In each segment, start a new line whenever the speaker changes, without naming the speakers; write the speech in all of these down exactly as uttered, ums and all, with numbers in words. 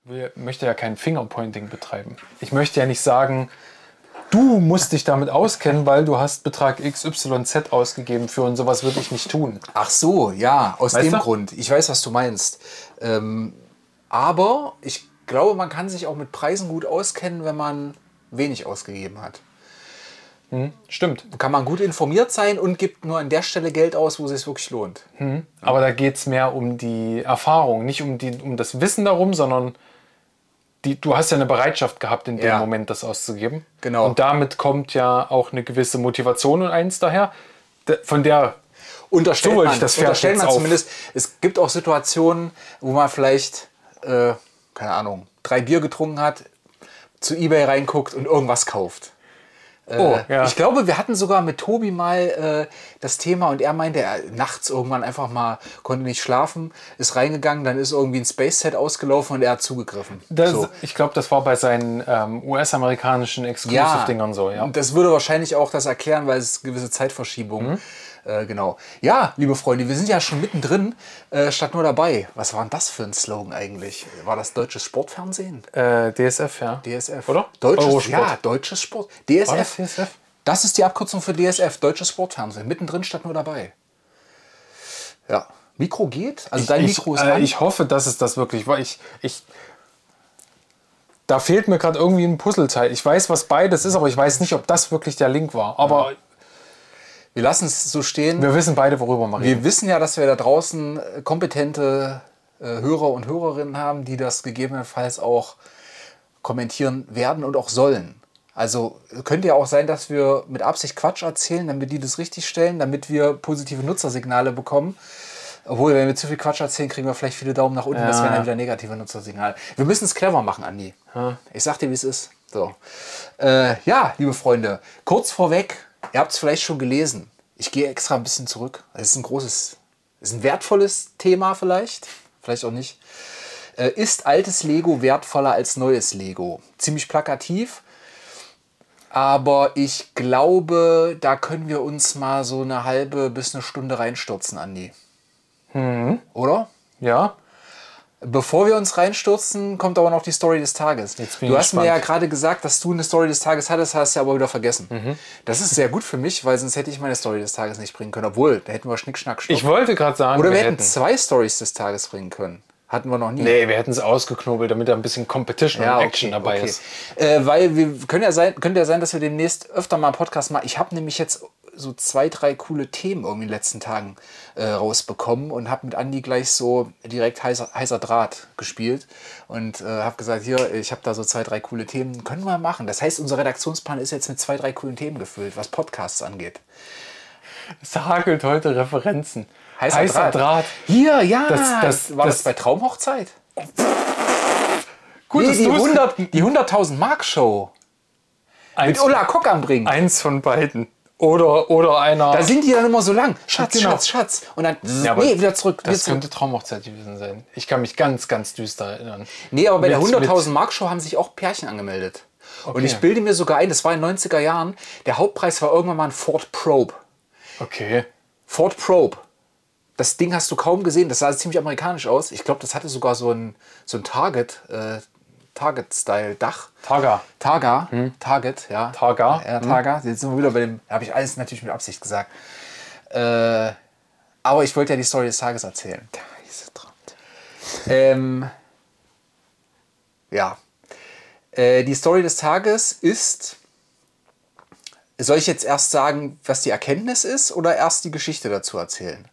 Ich möchte ja kein Fingerpointing betreiben. Ich möchte ja nicht sagen, du musst dich damit auskennen, weil du hast Betrag X Y Z ausgegeben für und sowas würde ich nicht tun.
Ach so, ja, aus
Weißt
dem
du?
Grund. Ich weiß, was du meinst. Ähm, aber ich glaube, man kann sich auch mit Preisen gut auskennen, wenn man wenig ausgegeben hat.
Hm, stimmt.
Kann man gut informiert sein und gibt nur an der Stelle Geld aus, wo es sich wirklich lohnt.
Hm. Aber da geht es mehr um die Erfahrung, nicht um, die, um das Wissen darum, sondern die, du hast ja eine Bereitschaft gehabt, in dem
Ja.
Moment das auszugeben.
Genau.
Und damit kommt ja auch eine gewisse Motivation und eins daher, de- von der
Unterstellt
So wollte
man,
ich das Pferd
unterstellt
jetzt
man
auf.
zumindest. Es gibt auch Situationen, wo man vielleicht, äh, keine Ahnung, drei Bier getrunken hat, zu eBay reinguckt und irgendwas kauft. Äh,
Oh, ja.
Ich glaube, wir hatten sogar mit Tobi mal äh, das Thema und er meinte, er nachts irgendwann einfach mal, konnte nicht schlafen, ist reingegangen, dann ist irgendwie ein Space-Set ausgelaufen und er hat zugegriffen.
Das,
so.
Ich glaube, das war bei seinen ähm, U S-amerikanischen Exclusive-Dingern so. Ja.
Und das würde wahrscheinlich auch das erklären, weil es gewisse Zeitverschiebungen.
Mhm.
Äh, genau. Ja, liebe Freunde, wir sind ja schon mittendrin, äh, statt nur dabei. Was war denn das für ein Slogan eigentlich? War das deutsches Sportfernsehen?
Äh, D S F, ja.
D S F.
Oder?
Deutsches,
Eurosport.
ja, deutsches Sport. D S F.
War das D S F?
Das ist die Abkürzung für D S F, deutsches Sportfernsehen. Mittendrin statt nur dabei. Ja. Mikro geht? Also dein
ich,
Mikro ist
äh,
an?
ich hoffe, dass es das wirklich war. Ich, ich, da fehlt mir gerade irgendwie ein Puzzleteil. Ich weiß, was beides ist, aber ich weiß nicht, ob das wirklich der Link war. Aber
Wir lassen es so stehen.
wir wissen beide, worüber wir reden.
Wir wissen ja, dass wir da draußen äh, kompetente äh, Hörer und Hörerinnen haben, die das gegebenenfalls auch kommentieren werden und auch sollen. Also könnte ja auch sein, dass wir mit Absicht Quatsch erzählen, damit die das richtig stellen, damit wir positive Nutzersignale bekommen. Obwohl, wenn wir zu viel Quatsch erzählen, kriegen wir vielleicht viele Daumen nach unten.
Ja.
Das wären dann wieder negative Nutzersignale. Wir müssen es clever machen, Andi.
Ja.
Ich sag dir, wie es ist. So. Äh, ja, liebe Freunde, kurz vorweg, ihr habt es vielleicht schon gelesen. Ich gehe extra ein bisschen zurück. Es ist ein großes, es ist ein wertvolles Thema vielleicht, vielleicht auch nicht. Äh, ist altes Lego wertvoller als neues Lego? Ziemlich plakativ. Aber ich glaube, da können wir uns mal so eine halbe bis eine Stunde reinstürzen, Andi.
Mhm.
Oder?
Ja.
Bevor wir uns reinstürzen, kommt aber noch die Story des Tages.
Jetzt bin
Du
ich
hast mir
gespannt.
ja gerade gesagt, dass du eine Story des Tages hattest, hast du aber wieder vergessen.
Mhm.
Das ist sehr gut für mich, weil sonst hätte ich meine Story des Tages nicht bringen können. Obwohl, da hätten wir Schnick, Schnack, Schnuck.
Ich wollte gerade sagen,
Oder wir,
wir
hätten
hätten.
zwei Stories des Tages bringen können. Hatten wir noch nie.
Nee, wir hätten es ausgeknobelt, damit da ein bisschen Competition
Ja,
und
okay,
Action dabei
okay.
ist.
Äh, weil wir können ja sein, könnte ja sein, dass wir demnächst öfter mal einen Podcast machen. Ich habe nämlich jetzt so zwei, drei coole Themen irgendwie in den letzten Tagen äh, rausbekommen und habe mit Andi gleich so direkt heißer, heißer Draht gespielt und äh, habe gesagt, hier, ich habe da so zwei, drei coole Themen, können wir machen. Das heißt, unser Redaktionsplan ist jetzt mit zwei, drei coolen Themen gefüllt, was Podcasts angeht.
Es hagelt heute Referenzen.
Heißer, Draht.
Draht.
Hier, ja,
Das- das-
war das,
das-
bei Traumhochzeit?
Gut,
Nee,
dass
die,
du's-
hundert, die hunderttausend Mark Show mit
eins,
Ulla Kock am Bringen.
eins von beiden. Oder, oder einer.
Da sind die dann immer so lang. Schatz,
Genau.
Schatz, Schatz. Und dann,
Ja, aber
nee, wieder zurück. wieder
das
zurück.
könnte Traumhochzeit gewesen sein. Ich kann mich ganz, ganz düster erinnern.
Nee, aber bei der
Mit-
hunderttausend Mark Show haben sich auch Pärchen angemeldet. Und
Okay.
ich bilde mir sogar ein, das war in den neunziger Jahren, der Hauptpreis war irgendwann mal ein Ford Probe.
Okay.
Ford Probe. Das Ding hast du kaum gesehen, das sah ziemlich amerikanisch aus. Ich glaube, das hatte sogar so ein, so ein Target, äh, Target-Style-Dach.
Targa.
Targa, Target, ja.
Targa.
Ja, Targa. Jetzt sind wir wieder bei dem, habe ich alles natürlich mit Absicht gesagt. Äh, aber ich wollte ja die Story des Tages erzählen. Ähm, ja. Äh, die Story des Tages ist, soll ich jetzt erst sagen, was die Erkenntnis ist oder erst die Geschichte dazu erzählen?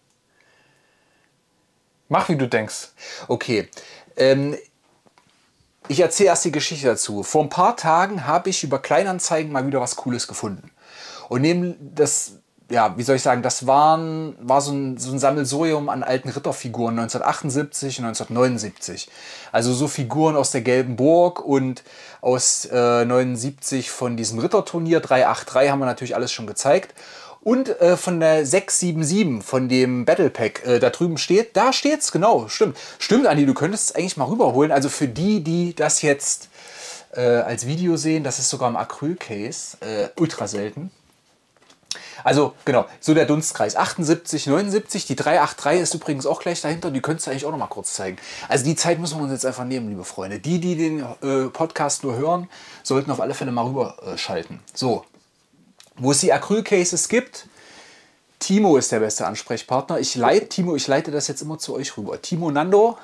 Mach, wie du denkst.
Okay. Ähm, ich erzähle erst die Geschichte dazu. Vor ein paar Tagen habe ich über Kleinanzeigen mal wieder was Cooles gefunden. Und neben das, ja, wie soll ich sagen, das waren, war so ein, so ein Sammelsurium an alten Ritterfiguren neunzehnhundertachtundsiebzig und neunzehnhundertneunundsiebzig. Also so Figuren aus der Gelben Burg und aus äh, neunundsiebzig von diesem Ritterturnier. drei acht drei haben wir natürlich alles schon gezeigt. Und äh, von der sechs sieben sieben, von dem Battle Pack, äh, da drüben steht, da steht's, genau, stimmt. Stimmt, Andi, du könntest es eigentlich mal rüberholen. Also für die, die das jetzt äh, als Video sehen, das ist sogar im Acryl-Case, äh, ultra selten. Also genau, so der Dunstkreis. achtundsiebzig, neunundsiebzig, die drei acht drei ist übrigens auch gleich dahinter. Die könntest du eigentlich auch noch mal kurz zeigen. Also die Zeit müssen wir uns jetzt einfach nehmen, liebe Freunde. Die, die den äh, Podcast nur hören, sollten auf alle Fälle mal rüberschalten. Äh, so, wo es die Acryl-Cases gibt, Timo ist der beste Ansprechpartner. Ich leite, Timo, ich leite das jetzt immer zu euch rüber. Timo Nando,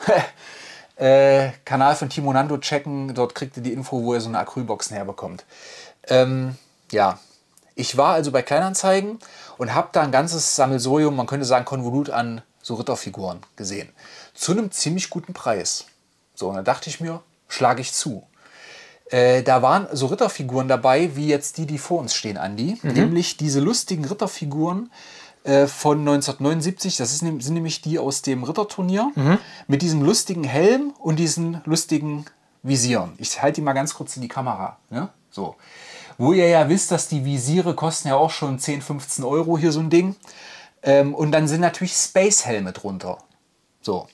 äh, Kanal von Timo Nando checken. Dort kriegt ihr die Info, wo ihr so eine Acrylboxen herbekommt. Ähm, ja. Ich war also bei Kleinanzeigen und habe da ein ganzes Sammelsurium, man könnte sagen Konvolut an so Ritterfiguren gesehen. Zu einem ziemlich guten Preis. So, und da dachte ich mir, schlage ich zu. Äh, da waren so Ritterfiguren dabei, wie jetzt die, die vor uns stehen, Andi. Mhm. Nämlich diese lustigen Ritterfiguren äh, von neunzehnhundertneunundsiebzig. Das ist, sind nämlich die aus dem Ritterturnier. Mhm. Mit diesem lustigen Helm und diesen lustigen Visieren. Ich halte die mal ganz kurz in die Kamera. Ne? So. Wo ihr ja wisst, dass die Visiere kosten ja auch schon zehn, fünfzehn Euro hier so ein Ding. Ähm, und dann sind natürlich Space-Helme drunter. So.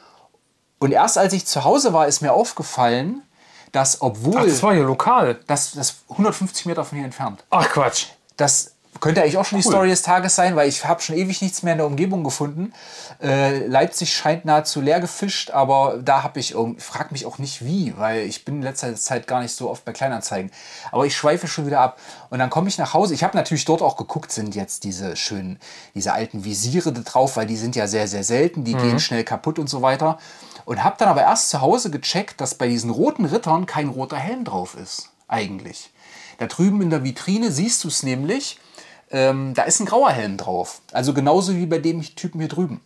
Und erst als ich zu Hause war, ist mir aufgefallen, dass obwohl...
Ach, das war hier lokal.
Das, das hundertfünfzig Meter von hier entfernt.
Ach Quatsch.
Das könnte eigentlich auch schon cool. Die Story des Tages sein, weil ich habe schon ewig nichts mehr in der Umgebung gefunden. Äh, Leipzig scheint nahezu leer gefischt, aber da habe ich irgendwie, frag mich auch nicht wie, weil ich bin in letzter Zeit gar nicht so oft bei Kleinanzeigen. Aber ich schweife schon wieder ab. Und dann komme ich nach Hause. Ich habe natürlich dort auch geguckt, sind jetzt diese schönen, diese alten Visiere da drauf, weil die sind ja sehr, sehr selten, die mhm. gehen schnell kaputt und so weiter. Und habe dann aber erst zu Hause gecheckt, dass bei diesen roten Rittern kein roter Helm drauf ist, eigentlich. Da drüben in der Vitrine siehst du es nämlich. Ähm, da ist ein grauer Helm drauf. Also genauso wie bei dem Typen hier drüben.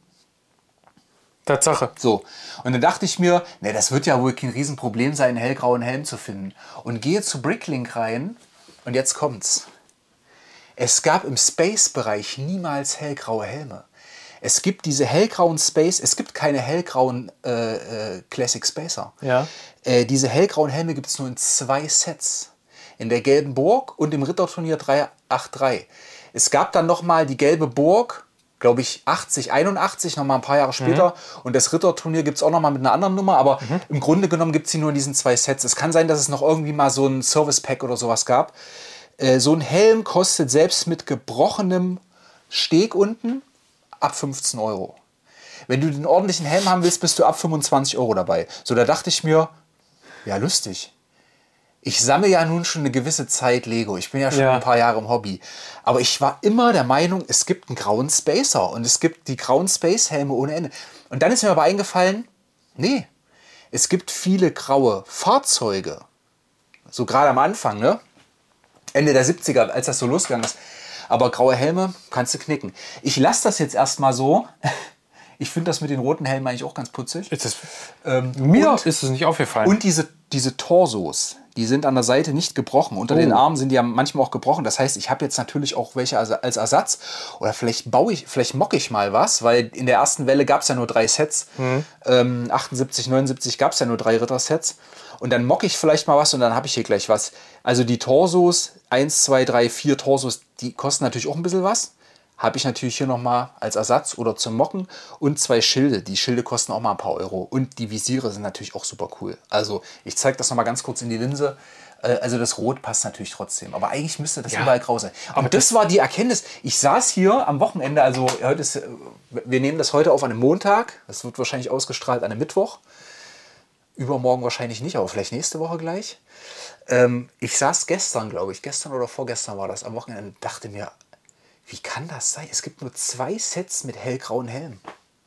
Tatsache.
So. Und dann dachte ich mir, ne, das wird ja wohl kein Riesenproblem sein, einen hellgrauen Helm zu finden. Und gehe zu Bricklink rein und jetzt kommt's. Es gab im Space-Bereich niemals hellgraue Helme. Es gibt diese hellgrauen Space, es gibt keine hellgrauen äh, äh, Classic Spacer.
Ja.
Äh, diese hellgrauen Helme gibt es nur in zwei Sets. In der gelben Burg und im Ritterturnier drei acht drei. Es gab dann nochmal die gelbe Burg, glaube ich, achtzig, einundachtzig, nochmal ein paar Jahre später. Mhm. Und das Ritterturnier gibt es auch nochmal mit einer anderen Nummer. Aber mhm. im Grunde genommen gibt es sie nur in diesen zwei Sets. Es kann sein, dass es noch irgendwie mal so ein Service-Pack oder sowas gab. Äh, so ein Helm kostet selbst mit gebrochenem Steg unten ab fünfzehn Euro. Wenn du den ordentlichen Helm haben willst, bist du ab fünfundzwanzig Euro dabei. So, da dachte ich mir, ja, lustig. Ich sammle ja nun schon eine gewisse Zeit Lego. Ich bin ja schon ja. ein paar Jahre im Hobby. Aber ich war immer der Meinung, es gibt einen grauen Spacer und es gibt die grauen Space-Helme ohne Ende. Und dann ist mir aber eingefallen, nee, es gibt viele graue Fahrzeuge. So gerade am Anfang, ne? Ende der siebziger, als das so losgegangen ist. Aber graue Helme kannst du knicken. Ich lasse das jetzt erstmal so. Ich finde das mit den roten Helmen eigentlich auch ganz putzig.
Ist das,
ähm,
mir
und,
ist es nicht aufgefallen.
Und diese, diese Torsos, die sind an der Seite nicht gebrochen. Unter oh. den Armen sind die ja manchmal auch gebrochen. Das heißt, ich habe jetzt natürlich auch welche als, als Ersatz. Oder vielleicht baue ich, vielleicht mocke ich mal was, weil in der ersten Welle gab es ja nur drei Sets. Mhm. Ähm, achtundsiebzig, neunundsiebzig gab es ja nur drei Ritter-Sets. Und dann mocke ich vielleicht mal was und dann habe ich hier gleich was. Also die Torsos, eins, zwei, drei, vier Torsos, die kosten natürlich auch ein bisschen was. Habe ich natürlich hier nochmal als Ersatz oder zum Mocken. Und zwei Schilde. Die Schilde kosten auch mal ein paar Euro. Und die Visiere sind natürlich auch super cool. Also ich zeige das nochmal ganz kurz in die Linse. Also das Rot passt natürlich trotzdem. Aber eigentlich müsste das ja. überall grau sein. Aber das, das war die Erkenntnis. Ich saß hier am Wochenende, also heute ist, wir nehmen das heute auf einem Montag. Das wird wahrscheinlich ausgestrahlt an einem Mittwoch. Übermorgen wahrscheinlich nicht, aber vielleicht nächste Woche gleich. Ähm, ich saß gestern, glaube ich, gestern oder vorgestern war das, am Wochenende und dachte mir, wie kann das sein? Es gibt nur zwei Sets mit hellgrauen Helmen.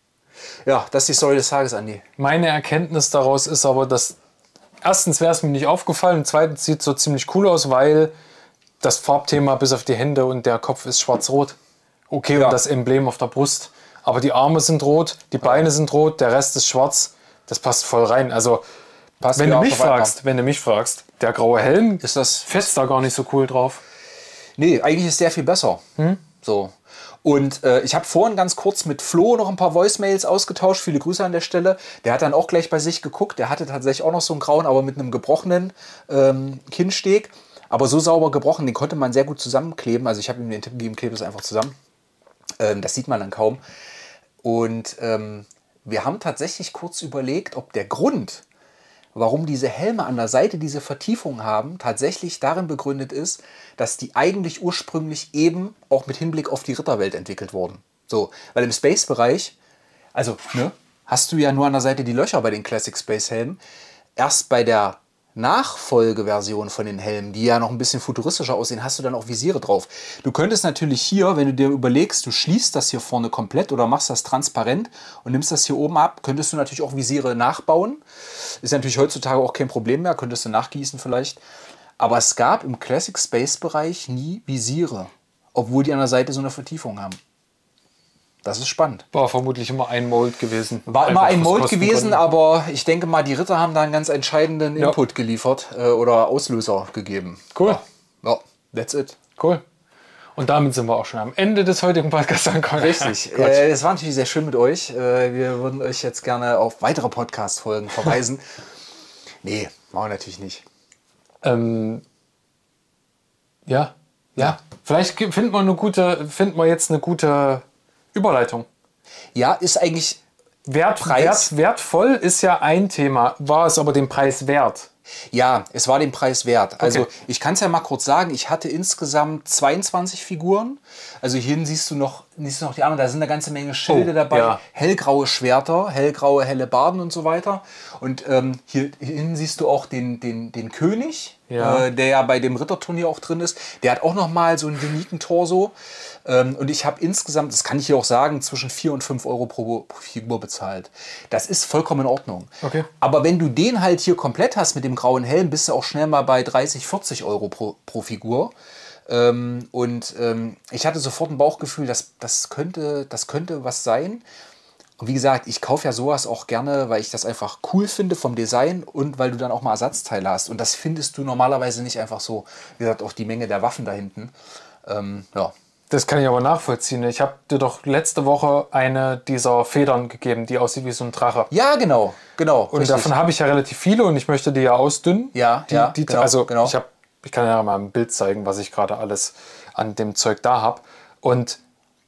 Ja, das ist die Story des Tages, Andi.
Meine Erkenntnis daraus ist aber, dass erstens wäre es mir nicht aufgefallen und zweitens sieht es so ziemlich cool aus, weil das Farbthema bis auf die Hände und der Kopf ist schwarz-rot. Okay, ja. Und das Emblem auf der Brust. Aber die Arme sind rot, die Beine sind rot, der Rest ist schwarz. Das passt voll rein. Also, passt wenn du mich fragst, wenn du mich fragst, der graue Helm ist das fetzt da gar nicht so cool drauf.
Nee, eigentlich ist der viel besser. Hm? So. Und äh, ich habe vorhin ganz kurz mit Flo noch ein paar Voicemails ausgetauscht. Viele Grüße an der Stelle. Der hat dann auch gleich bei sich geguckt. Der hatte tatsächlich auch noch so einen grauen, aber mit einem gebrochenen ähm, Kinnsteg. Aber so sauber gebrochen, den konnte man sehr gut zusammenkleben. Also ich habe ihm den Tipp gegeben, klebe es einfach zusammen. Ähm, das sieht man dann kaum. Und ähm, wir haben tatsächlich kurz überlegt, ob der Grund, warum diese Helme an der Seite diese Vertiefung haben, tatsächlich darin begründet ist, dass die eigentlich ursprünglich eben auch mit Hinblick auf die Ritterwelt entwickelt wurden. So, weil im Space-Bereich, also ne, hast du ja nur an der Seite die Löcher bei den Classic Space Helmen. Erst bei der Nachfolgeversion von den Helmen, die ja noch ein bisschen futuristischer aussehen, hast du dann auch Visiere drauf. Du könntest natürlich hier, wenn du dir überlegst, du schließt das hier vorne komplett oder machst das transparent und nimmst das hier oben ab, könntest du natürlich auch Visiere nachbauen. Ist natürlich heutzutage auch kein Problem mehr, könntest du nachgießen vielleicht. Aber es gab im Classic Space Bereich nie Visiere, obwohl die an der Seite so eine Vertiefung haben. Das ist spannend.
War vermutlich immer ein Mold gewesen.
War immer ein Mold gewesen, aber ich denke mal, die Ritter haben da einen ganz entscheidenden
ja.
Input geliefert äh, oder Auslöser gegeben.
Cool.
Ja. ja, that's it.
Cool. Und damit sind wir auch schon am Ende des heutigen Podcasts angekommen.
Richtig. äh, es war natürlich sehr schön mit euch. Äh, wir würden euch jetzt gerne auf weitere Podcast-Folgen verweisen. Nee, machen wir natürlich nicht.
Ähm, ja, ja. Ja. Vielleicht finden wir, eine gute, finden wir jetzt eine gute Überleitung.
Ja, ist eigentlich
Wert, Wert, wertvoll ist ja ein Thema. War es aber den Preis wert?
Ja, es war den Preis wert. Also okay. Ich kann es ja mal kurz sagen, ich hatte insgesamt zweiundzwanzig Figuren. Also hier siehst du noch, siehst du noch die anderen, da sind eine ganze Menge Schilde oh, dabei. Ja. Hellgraue Schwerter, hellgraue, helle Barden und so weiter. Und ähm, hier hinten siehst du auch den, den, den König, ja. Äh, der ja bei dem Ritterturnier auch drin ist. Der hat auch nochmal so einen uniken Torso. Ähm, und ich habe insgesamt, das kann ich hier auch sagen, zwischen vier und fünf Euro pro, pro Figur bezahlt. Das ist vollkommen in Ordnung.
Okay.
Aber wenn du den halt hier komplett hast mit dem grauen Helm, bist du auch schnell mal bei dreißig, vierzig Euro pro, pro Figur. Ähm, und ähm, ich hatte sofort ein Bauchgefühl, dass das könnte, das könnte was sein. Und wie gesagt, ich kaufe ja sowas auch gerne, weil ich das einfach cool finde vom Design und weil du dann auch mal Ersatzteile hast. Und das findest du normalerweise nicht einfach so. Wie gesagt, auch die Menge der Waffen da hinten. Ähm, ja.
Das kann ich aber nachvollziehen. Ich habe dir doch letzte Woche eine dieser Federn gegeben, die aussieht wie so ein Drache.
Ja, genau, genau.
Und richtig. Davon habe ich ja relativ viele und ich möchte die ja ausdünnen.
Ja,
die,
ja,
die,
genau,
also
genau.
Ich, hab, ich kann ja mal ein Bild zeigen, was ich gerade alles an dem Zeug da habe. Und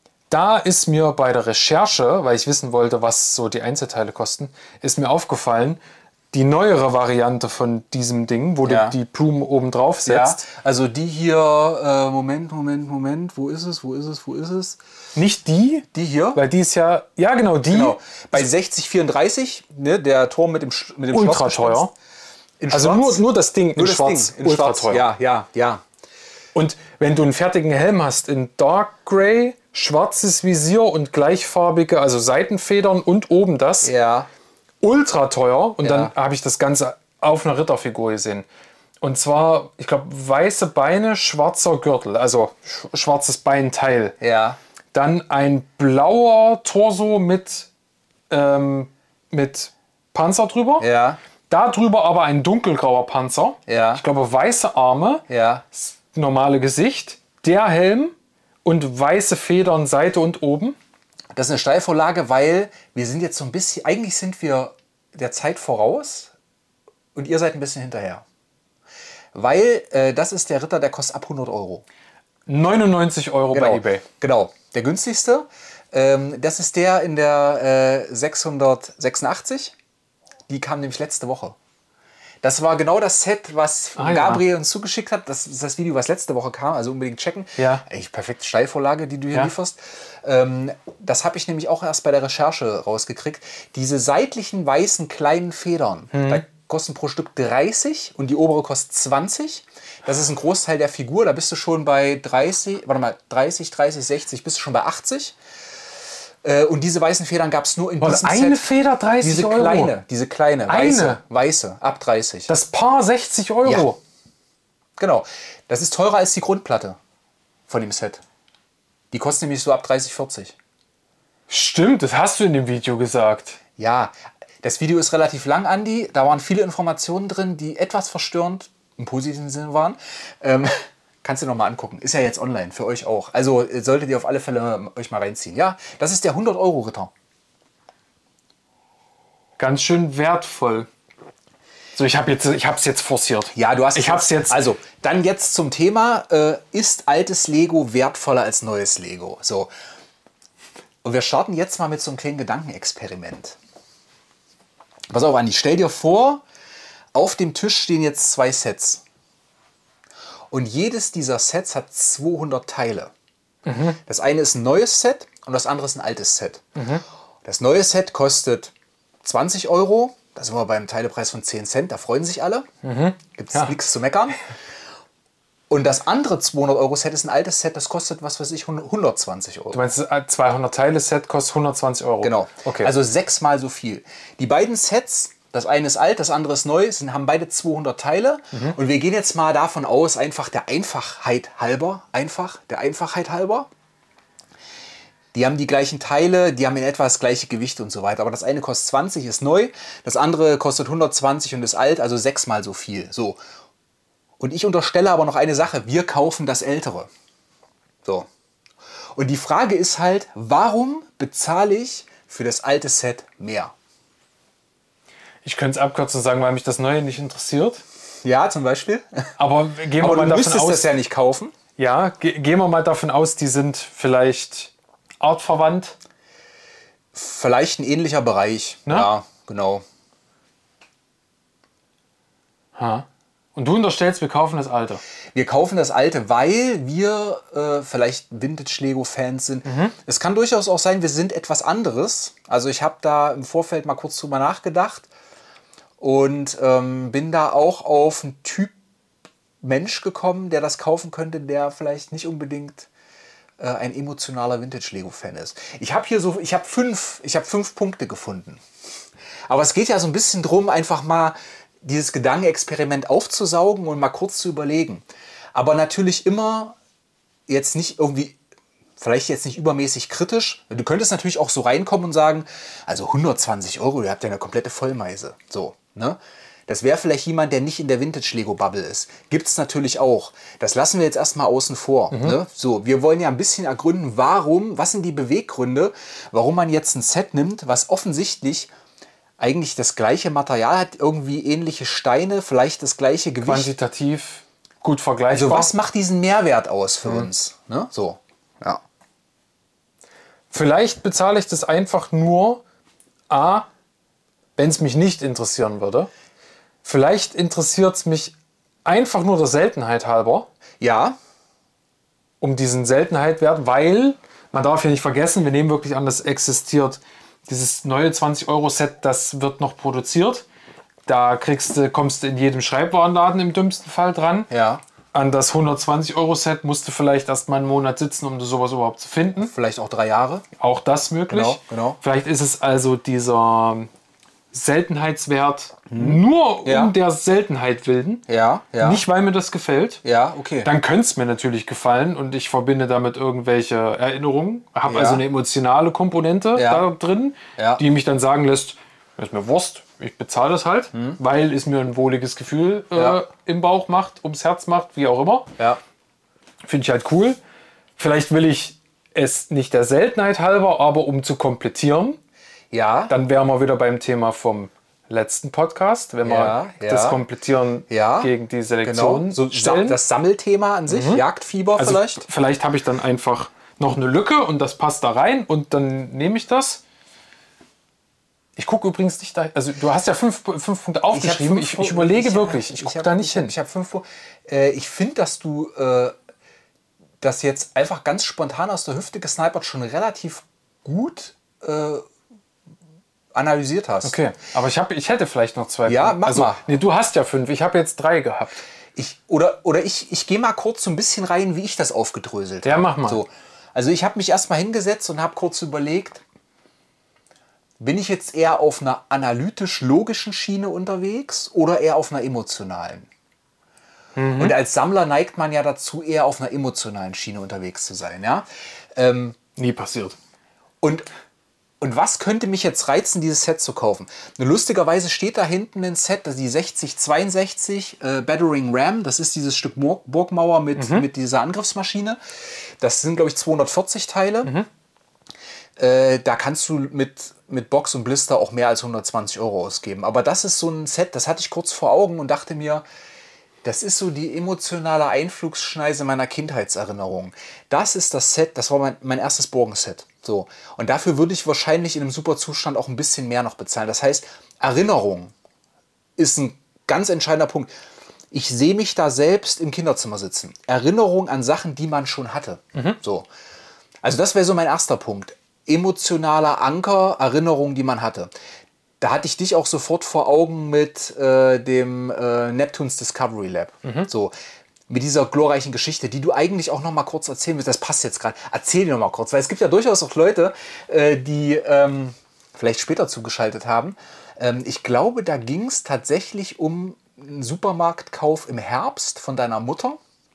da ist mir bei der Recherche, weil ich wissen wollte, was so die Einzelteile kosten, ist mir aufgefallen, die neuere Variante von diesem Ding, wo ja. du die Blumen oben drauf setzt.
Ja, also die hier, äh, Moment, Moment, Moment, wo ist es, wo ist es, wo ist es?
Nicht die?
Die hier?
Weil die ist ja, ja genau, die. Genau.
Bei sechzig vierunddreißig, ne, der Turm mit dem, mit dem
Ultra teuer.
In
also nur, nur das Ding
nur
in
das
schwarz.
Ding in
ultra
schwarz.
teuer.
Ja, ja, ja.
Und wenn du einen fertigen Helm hast in Dark Grey, schwarzes Visier und gleichfarbige, also Seitenfedern und oben das.
Ja.
Ultra teuer. Und
ja.
dann habe ich das Ganze auf einer Ritterfigur gesehen. Und zwar, ich glaube, weiße Beine, schwarzer Gürtel, also sch schwarzes Beinteil.
Ja.
Dann ein blauer Torso mit, ähm, mit Panzer drüber.
Ja.
Da drüber aber ein dunkelgrauer Panzer.
Ja.
Ich glaube, weiße Arme.
Ja.
Normale Gesicht. Der Helm und weiße Federn Seite und oben.
Das ist eine Steilvorlage, weil wir sind jetzt so ein bisschen, eigentlich sind wir der Zeit voraus und ihr seid ein bisschen hinterher. Weil äh, das ist der Ritter, der kostet ab hundert Euro.
neunundneunzig Euro
genau,
bei eBay.
Genau, der günstigste. Ähm, das ist der in der äh, sechshundertsechsundachtzig. Die kam nämlich letzte Woche. Das war genau das Set, was
ah,
Gabriel
ja.
uns zugeschickt hat. Das ist das Video, was letzte Woche kam. Also unbedingt checken.
Ja.
Echt perfekte Steilvorlage, die du hier
ja.
lieferst. Ähm, das habe ich nämlich auch erst bei der Recherche rausgekriegt. Diese seitlichen weißen kleinen Federn, hm. da kosten pro Stück dreißig und die obere kostet zwanzig. Das ist ein Großteil der Figur. Da bist du schon bei dreißig, warte mal, dreißig, dreißig, sechzig, bist du schon bei achtzig. Und diese weißen Federn gab es nur in diesem
eine
Set.
Feder dreißig
diese
Euro?
Kleine, diese kleine, weiße,
eine?
weiße, ab dreißig.
Das Paar sechzig Euro?
Ja. Genau. Das ist teurer als die Grundplatte von dem Set. Die kostet nämlich so ab dreißig, vierzig.
Stimmt, das hast du in dem Video gesagt.
Ja, das Video ist relativ lang, Andi. Da waren viele Informationen drin, die etwas verstörend im positiven Sinne waren. Ähm, Kannst du noch mal angucken. Ist ja jetzt online, für euch auch. Also solltet ihr auf alle Fälle euch mal reinziehen. Ja, das ist der hundert Euro Ritter.
Ganz schön wertvoll. So, ich habe jetzt, ich habe es jetzt forciert.
Ja, du hast
ich habe es jetzt.
Also, dann jetzt zum Thema, äh, ist altes Lego wertvoller als neues Lego? So. Und wir starten jetzt mal mit so einem kleinen Gedankenexperiment. Pass auf, Andi, stell dir vor, auf dem Tisch stehen jetzt zwei Sets. Und jedes dieser Sets hat zweihundert Teile. Mhm. Das eine ist ein neues Set und das andere ist ein altes Set. Mhm. Das neue Set kostet zwanzig Euro. Da sind wir beim Teilepreis von zehn Cent. Da freuen sich alle. Mhm. Gibt es ja. nichts zu meckern. Und das andere zweihundert Euro Set ist ein altes Set. Das kostet, was weiß ich, hundertzwanzig Euro.
Du meinst, das zweihundert Teile Set kostet hundertzwanzig Euro?
Genau.
Okay.
Also sechsmal so viel. Die beiden Sets, das eine ist alt, das andere ist neu, sind, haben beide zweihundert Teile. Mhm. Und wir gehen jetzt mal davon aus, einfach der Einfachheit halber, einfach, der Einfachheit halber. Die haben die gleichen Teile, die haben in etwa das gleiche Gewicht und so weiter. Aber das eine kostet zwanzig, ist neu, das andere kostet hundertzwanzig und ist alt, also sechsmal so viel. So. Und ich unterstelle aber noch eine Sache, wir kaufen das Ältere. So. Und die Frage ist halt, warum bezahle ich für das alte Set mehr?
Ich könnte es abkürzen und sagen, weil mich das Neue nicht interessiert.
Ja, zum Beispiel.
Aber gehen wir
aber
mal
du
davon
müsstest
aus,
das ja nicht kaufen.
Ja, ge gehen wir mal davon aus, die sind vielleicht artverwandt.
Vielleicht ein ähnlicher Bereich. Ne? Ja, genau.
Ha. Und du unterstellst, wir kaufen das Alte.
Wir kaufen das Alte, weil wir äh, vielleicht Vintage-Lego-Fans sind. Mhm. Es kann durchaus auch sein, wir sind etwas anderes. Also ich habe da im Vorfeld mal kurz drüber nachgedacht und ähm, bin da auch auf einen Typ Mensch gekommen, der das kaufen könnte, der vielleicht nicht unbedingt äh, ein emotionaler Vintage-Lego-Fan ist. Ich habe hier so, ich habe fünf, ich habe fünf Punkte gefunden. Aber es geht ja so ein bisschen drum, einfach mal dieses Gedankenexperiment aufzusaugen und mal kurz zu überlegen. Aber natürlich immer jetzt nicht irgendwie, vielleicht jetzt nicht übermäßig kritisch. Du könntest natürlich auch so reinkommen und sagen, also hundertzwanzig Euro, ihr habt ja eine komplette Vollmeise. So, ne? Das wäre vielleicht jemand, der nicht in der Vintage-Lego-Bubble ist. Gibt es natürlich auch. Das lassen wir jetzt erstmal außen vor. Mhm. Ne? So, wir wollen ja ein bisschen ergründen, warum, was sind die Beweggründe, warum man jetzt ein Set nimmt, was offensichtlich eigentlich das gleiche Material hat, irgendwie ähnliche Steine, vielleicht das gleiche Gewicht.
Quantitativ gut vergleichbar.
Also was macht diesen Mehrwert aus für mhm. uns? Ne? So, ja.
Vielleicht bezahle ich das einfach nur, A, wenn es mich nicht interessieren würde. Vielleicht interessiert es mich einfach nur der Seltenheit halber.
Ja.
Um diesen Seltenheitwert, weil, man darf ja nicht vergessen, wir nehmen wirklich an, das existiert. Dieses neue zwanzig Euro Set, das wird noch produziert. Da kriegst du, kommst du in jedem Schreibwarenladen im dümmsten Fall dran.
Ja.
An das hundertzwanzig Euro Set musst du vielleicht erst mal einen Monat sitzen, um sowas überhaupt zu finden.
Vielleicht auch drei Jahre.
Auch das möglich.
Genau, genau.
Vielleicht ist es also dieser Seltenheitswert hm. nur
ja.
um der Seltenheit willen.
Ja, ja.
Nicht, weil mir das gefällt.
Ja, okay.
Dann könnte es mir natürlich gefallen und ich verbinde damit irgendwelche Erinnerungen. Habe ja. also eine emotionale Komponente
ja.
da drin,
ja.
die mich dann sagen lässt, ist mir Wurst, ich bezahle das halt, hm. weil es mir ein wohliges Gefühl äh,
ja.
im Bauch macht, ums Herz macht, wie auch immer.
Ja.
Finde ich halt cool. Vielleicht will ich es nicht der Seltenheit halber, aber um zu komplettieren.
Ja.
Dann wären wir wieder beim Thema vom letzten Podcast, wenn
ja,
wir
ja.
das Komplettieren
ja.
gegen die Selektion
genau. so
stellen.
Das Sammelthema an sich, mhm. Jagdfieber
also
vielleicht.
Vielleicht habe ich dann einfach noch eine Lücke und das passt da rein und dann nehme ich das. Ich gucke übrigens nicht da, also du hast ja fünf, fünf Punkte aufgeschrieben, ich, ich, ich überlege ich, wirklich, ich, ich gucke da nicht
ich,
hin.
Ich habe fünf äh, Ich finde, dass du äh, das jetzt einfach ganz spontan aus der Hüfte gesnipert schon relativ gut äh, analysiert hast.
Okay, aber ich, hab, ich hätte vielleicht noch zwei.
Ja, mach
also,
mal.
Nee, du hast ja fünf, ich habe jetzt drei gehabt.
Ich, oder oder ich, ich gehe mal kurz so ein bisschen rein, wie ich das aufgedröselt habe.
Ja, mach mal.
So, also ich habe mich erstmal hingesetzt und habe kurz überlegt, bin ich jetzt eher auf einer analytisch-logischen Schiene unterwegs oder eher auf einer emotionalen? Mhm. Und als Sammler neigt man ja dazu, eher auf einer emotionalen Schiene unterwegs zu sein. Ja? Ähm,
Nie passiert.
Und Und was könnte mich jetzt reizen, dieses Set zu kaufen? Lustigerweise steht da hinten ein Set, das ist die sechzig zweiundsechzig äh, Battering Ram. Das ist dieses Stück Burg Burgmauer mit, mhm. mit dieser Angriffsmaschine. Das sind, glaube ich, zweihundertvierzig Teile. Mhm. Äh, da kannst du mit, mit Box und Blister auch mehr als hundertzwanzig Euro ausgeben. Aber das ist so ein Set, das hatte ich kurz vor Augen und dachte mir, das ist so die emotionale Einflugsschneise meiner Kindheitserinnerung. Das ist das Set, das war mein, mein erstes Burgenset. So. Und dafür würde ich wahrscheinlich in einem super Zustand auch ein bisschen mehr noch bezahlen. Das heißt, Erinnerung ist ein ganz entscheidender Punkt. Ich sehe mich da selbst im Kinderzimmer sitzen. Erinnerung an Sachen, die man schon hatte. Mhm. So. Also das wäre so mein erster Punkt. Emotionaler Anker, Erinnerungen, die man hatte. Da hatte ich dich auch sofort vor Augen mit äh, dem äh, Neptunes Discovery Lab. Mhm. So. Mit dieser glorreichen Geschichte, die du eigentlich auch noch mal kurz erzählen willst. Das passt jetzt gerade. Erzähl dir noch mal kurz. Weil es gibt ja durchaus auch Leute, äh, die ähm, vielleicht später zugeschaltet haben. Ähm, ich glaube, da ging es tatsächlich um einen Supermarktkauf im Herbst von deiner Mutter.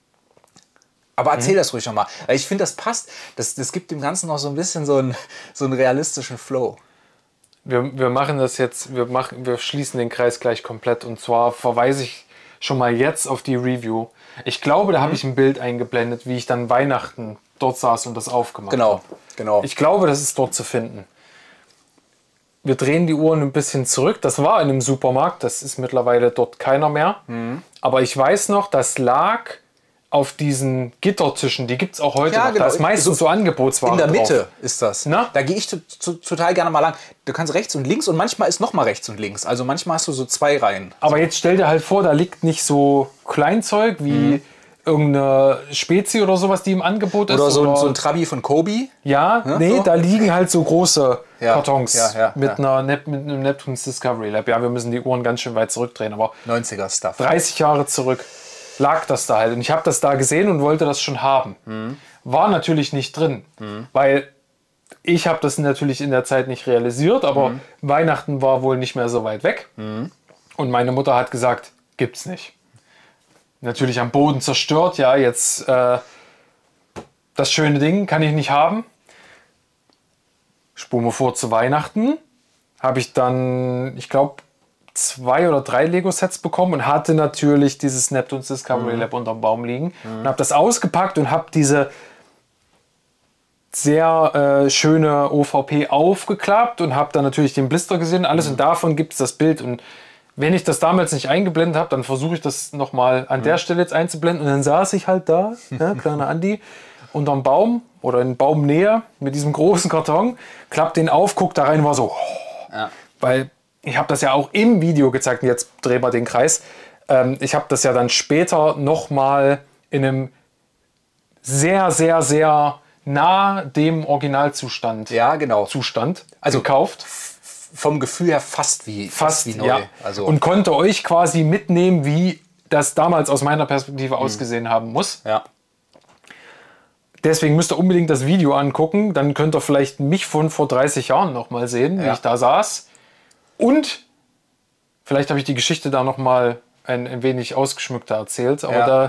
Aber erzähl mhm. das ruhig noch mal. Weil ich finde, das passt. Das, das gibt dem Ganzen noch so ein bisschen so einen, so einen realistischen Flow.
Wir, wir machen das jetzt, wir, machen, wir schließen den Kreis gleich komplett. Und zwar verweise ich schon mal jetzt auf die Review. Ich glaube, da mhm. habe ich ein Bild eingeblendet, wie ich dann Weihnachten dort saß und das aufgemacht
genau,
habe.
Genau.
Ich glaube, das ist dort zu finden. Wir drehen die Uhren ein bisschen zurück. Das war in einem Supermarkt. Das ist mittlerweile dort keiner mehr. Mhm. Aber ich weiß noch, das lag auf diesen Gittertischen. Die gibt es auch heute
ja,
noch.
Genau.
Da ist meistens so, so Angebotsware
in der Mitte
drauf.
Ist das.
Na?
Da gehe ich to to total gerne mal lang. Du kannst rechts und links und manchmal ist noch mal rechts und links. Also manchmal hast du so zwei Reihen.
Aber
so.
Jetzt stell dir halt vor, da liegt nicht so Kleinzeug wie mhm. irgendeine Spezi oder sowas, die im Angebot ist.
Oder so, oder so ein Trabi von Kobi.
Ja, ja nee, so? Da liegen halt so große
ja,
Kartons
ja, ja,
mit,
ja.
Einer Nep mit einem Neptunes Discovery Lab. Ja, wir müssen die Uhren ganz schön weit zurückdrehen. Aber
neunziger-Stuff.
dreißig Jahre zurück lag das da halt. Und ich habe das da gesehen und wollte das schon haben. Mhm. War natürlich nicht drin, mhm. weil ich habe das natürlich in der Zeit nicht realisiert, aber mhm. Weihnachten war wohl nicht mehr so weit weg. Mhm. Und meine Mutter hat gesagt, gibt's nicht. Natürlich am Boden zerstört, ja, jetzt äh, das schöne Ding kann ich nicht haben. Spuren wir vor zu Weihnachten, habe ich dann, ich glaube, zwei oder drei Lego-Sets bekommen und hatte natürlich dieses Neptunes Discovery mhm. Lab unterm Baum liegen. Mhm. Und habe das ausgepackt und habe diese sehr äh, schöne O V P aufgeklappt und habe dann natürlich den Blister gesehen und alles. Mhm. Und davon gibt es das Bild. Und wenn ich das damals nicht eingeblendet habe, dann versuche ich das nochmal an mhm. der Stelle jetzt einzublenden. Und dann saß ich halt da, ja, kleiner Andi, unterm Baum oder in Baumnähe mit diesem großen Karton, klappt den auf, guckt da rein und war so, oh, ja. Weil ich habe das ja auch im Video gezeigt und jetzt drehen wir den Kreis. Ähm, ich habe das ja dann später nochmal in einem sehr, sehr, sehr nah dem Originalzustand
ja, genau.
Zustand
also
gekauft.
Vom Gefühl her fast wie,
fast,
fast wie neu.
Ja.
Also
und konnte euch quasi mitnehmen, wie das damals aus meiner Perspektive mhm. ausgesehen haben muss.
Ja.
Deswegen müsst ihr unbedingt das Video angucken. Dann könnt ihr vielleicht mich von vor dreißig Jahren nochmal sehen, ja. wie ich da saß. Und vielleicht habe ich die Geschichte da nochmal ein, ein wenig ausgeschmückter erzählt. Aber ja. da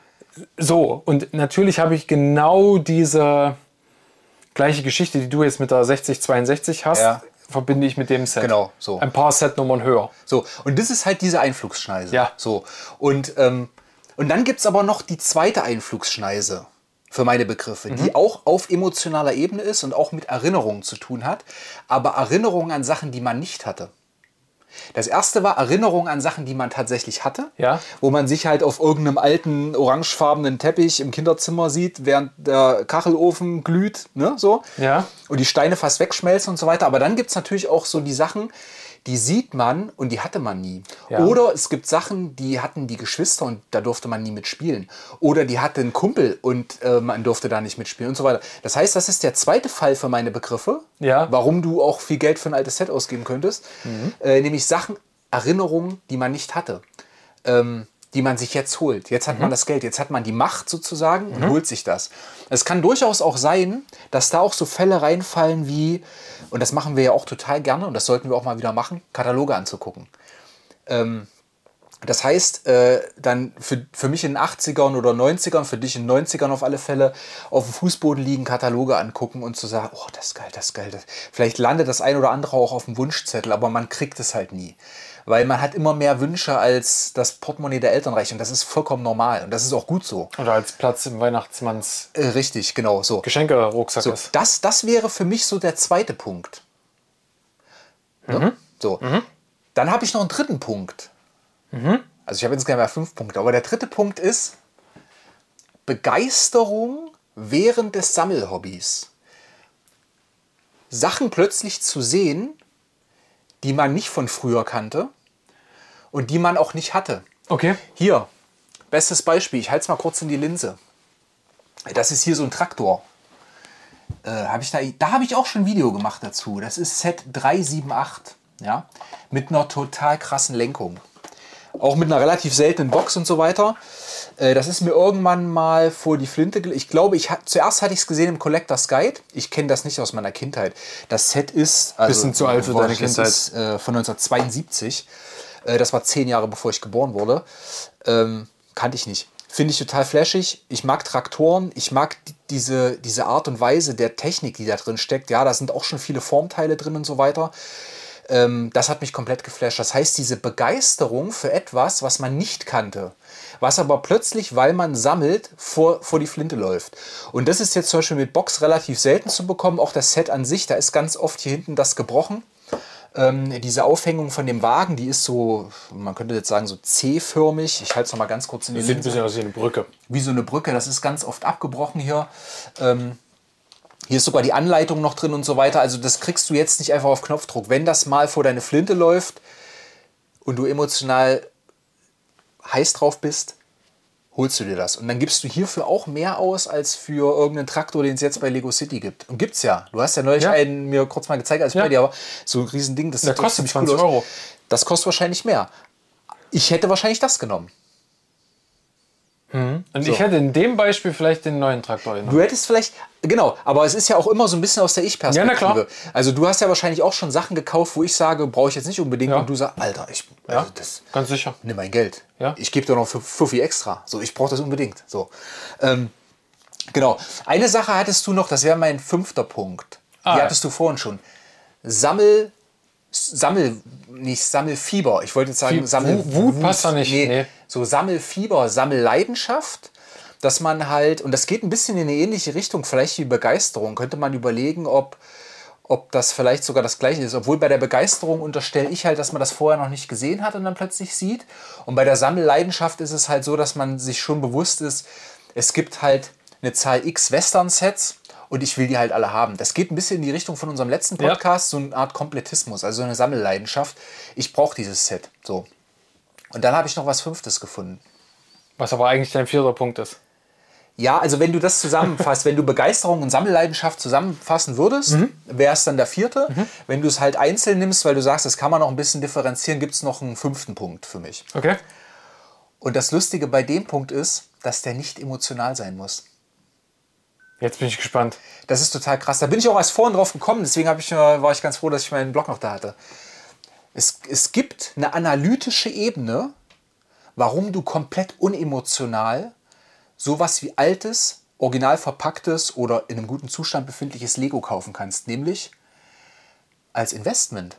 so. Und natürlich habe ich genau diese gleiche Geschichte, die du jetzt mit der sechzig zweiundsechzig hast, ja. verbinde ich mit dem Set.
Genau, so.
Ein paar Setnummern höher.
So. Und das ist halt diese Einflugsschneise.
Ja.
So. Und, ähm, und dann gibt es aber noch die zweite Einflugsschneise. Für meine Begriffe, mhm. die auch auf emotionaler Ebene ist und auch mit Erinnerungen zu tun hat, aber Erinnerungen an Sachen, die man nicht hatte. Das erste war Erinnerungen an Sachen, die man tatsächlich hatte,
ja.
wo man sich halt auf irgendeinem alten orangefarbenen Teppich im Kinderzimmer sieht, während der Kachelofen glüht, ne, so.
Ja.
Und die Steine fast wegschmelzen und so weiter. Aber dann gibt es natürlich auch so die Sachen, die sieht man und die hatte man nie. Ja. Oder es gibt Sachen, die hatten die Geschwister und da durfte man nie mitspielen. Oder die hatte einen Kumpel und äh, man durfte da nicht mitspielen und so weiter. Das heißt, das ist der zweite Fall für meine Begriffe,
ja.
warum du auch viel Geld für ein altes Set ausgeben könntest. Mhm. Äh, nämlich Sachen, Erinnerungen, die man nicht hatte. Ähm, die man sich jetzt holt. Jetzt hat mhm. man das Geld, jetzt hat man die Macht sozusagen und
mhm.
holt sich das. Es kann durchaus auch sein, dass da auch so Fälle reinfallen wie, und das machen wir ja auch total gerne, und das sollten wir auch mal wieder machen, Kataloge anzugucken. Ähm, das heißt, äh, dann für, für mich in den achtzigern oder neunzigern, für dich in den neunzigern auf alle Fälle, auf dem Fußboden liegen, Kataloge angucken und zu sagen, oh, das ist geil, das ist geil. Das. Vielleicht landet das ein oder andere auch auf dem Wunschzettel, aber man kriegt es halt nie. Weil man hat immer mehr Wünsche, als das Portemonnaie der Eltern reicht. Und das ist vollkommen normal. Und das ist auch gut so.
Oder als Platz im Weihnachtsmanns
äh, richtig, genau so.
Geschenke-Rucksack
so,
ist.
Das, das wäre für mich so der zweite Punkt.
Mhm.
Ne? So.
Mhm.
Dann habe ich noch einen dritten Punkt.
Mhm.
Also ich habe jetzt gerne mal fünf Punkte. Aber der dritte Punkt ist Begeisterung während des Sammelhobbys. Sachen plötzlich zu sehen, die man nicht von früher kannte und die man auch nicht hatte.
Okay.
Hier, bestes Beispiel, ich halte es mal kurz in die Linse. Das ist hier so ein Traktor. Äh, hab ich da da habe ich auch schon ein Video gemacht dazu. Das ist Z drei sieben acht, ja, mit einer total krassen Lenkung. Auch mit einer relativ seltenen Box und so weiter. Äh, das ist mir irgendwann mal vor die Flinte gelegt. Ich glaube, ich hat, zuerst hatte ich es gesehen im Collector's Guide. Ich kenne das nicht aus meiner Kindheit. Das Set ist... Also,
bisschen zu alt für deine Kindheit.
Ist, äh, von neunzehnhundertzweiundsiebzig. Äh, das war zehn Jahre, bevor ich geboren wurde. Ähm, kannte ich nicht. Finde ich total flashig. Ich mag Traktoren. Ich mag die, diese, diese Art und Weise der Technik, die da drin steckt. Ja, da sind auch schon viele Formteile drin und so weiter. Ähm, das hat mich komplett geflasht. Das heißt, diese Begeisterung für etwas, was man nicht kannte, was aber plötzlich, weil man sammelt, vor, vor die Flinte läuft. Und das ist jetzt zum Beispiel mit Box relativ selten zu bekommen. Auch das Set an sich, da ist ganz oft hier hinten das gebrochen. Ähm, diese Aufhängung von dem Wagen, die ist so, man könnte jetzt sagen, so C-förmig. Ich halte es noch mal ganz kurz in die
Sieht ein bisschen aus wie eine Brücke.
Wie so eine Brücke, das ist ganz oft abgebrochen hier. Ähm, hier ist sogar die Anleitung noch drin und so weiter. Also das kriegst du jetzt nicht einfach auf Knopfdruck. Wenn das mal vor deine Flinte läuft und du emotional heiß drauf bist, holst du dir das. Und dann gibst du hierfür auch mehr aus als für irgendeinen Traktor, den es jetzt bei Lego City gibt. Und gibt's ja. Du hast ja neulich
Ja.
einen mir kurz mal gezeigt, als ich
Ja.
bei dir war. So ein Riesending, das
Der
sieht doch
kostet
ziemlich
zwanzig
aus.
Euro.
Das kostet wahrscheinlich mehr. Ich hätte wahrscheinlich das genommen.
Und
So.
ich hätte in dem Beispiel vielleicht den neuen Traktor genommen.
Du hättest vielleicht, genau, aber es ist ja auch immer so ein bisschen aus der Ich-Perspektive.
Ja, na klar.
Also du hast ja wahrscheinlich auch schon Sachen gekauft, wo ich sage, brauche ich jetzt nicht unbedingt.
Ja.
Und du sagst, Alter, ich,
Ja,
also das,
ganz sicher.
nimm mein Geld.
Ja.
Ich gebe dir noch Fuffi extra. So, ich brauche das unbedingt. So, ähm, genau. Eine Sache hattest du noch, das wäre mein fünfter Punkt.
Ah,
Die
ja.
hattest du vorhin schon. Sammel, Sammel, nicht Sammelfieber. Ich wollte jetzt sagen,
Fie-
Sammel.
Wut- Wut passt da nicht.
Nee,
Nee.
so Sammelfieber, Sammelleidenschaft. Dass man halt, und das geht ein bisschen in eine ähnliche Richtung, vielleicht wie Begeisterung, könnte man überlegen, ob, ob das vielleicht sogar das Gleiche ist. Obwohl bei der Begeisterung unterstelle ich halt, dass man das vorher noch nicht gesehen hat und dann plötzlich sieht. Und bei der Sammelleidenschaft ist es halt so, dass man sich schon bewusst ist, es gibt halt eine Zahl X Western-Sets und ich will die halt alle haben. Das geht ein bisschen in die Richtung von unserem letzten Podcast, so eine Art Komplettismus, also eine Sammelleidenschaft. Ich brauche dieses Set. So. Und dann habe ich noch was Fünftes gefunden.
Was aber eigentlich dein vierter Punkt ist.
Ja, also wenn du das zusammenfasst, wenn du Begeisterung und Sammelleidenschaft zusammenfassen würdest,
Mhm.
wäre es dann der vierte. Wenn du es halt einzeln nimmst, weil du sagst, das kann man noch ein bisschen differenzieren, gibt es noch einen fünften Punkt für mich.
Okay.
Und das Lustige bei dem Punkt ist, dass der nicht emotional sein muss.
Jetzt bin ich gespannt.
Das ist total krass. Da bin ich auch erst vorhin drauf gekommen, deswegen hab ich, äh, war ich ganz froh, dass ich meinen Blog noch da hatte. Es, es gibt eine analytische Ebene, warum du komplett unemotional sowas wie altes, original verpacktes oder in einem guten Zustand befindliches Lego kaufen kannst. Nämlich als Investment.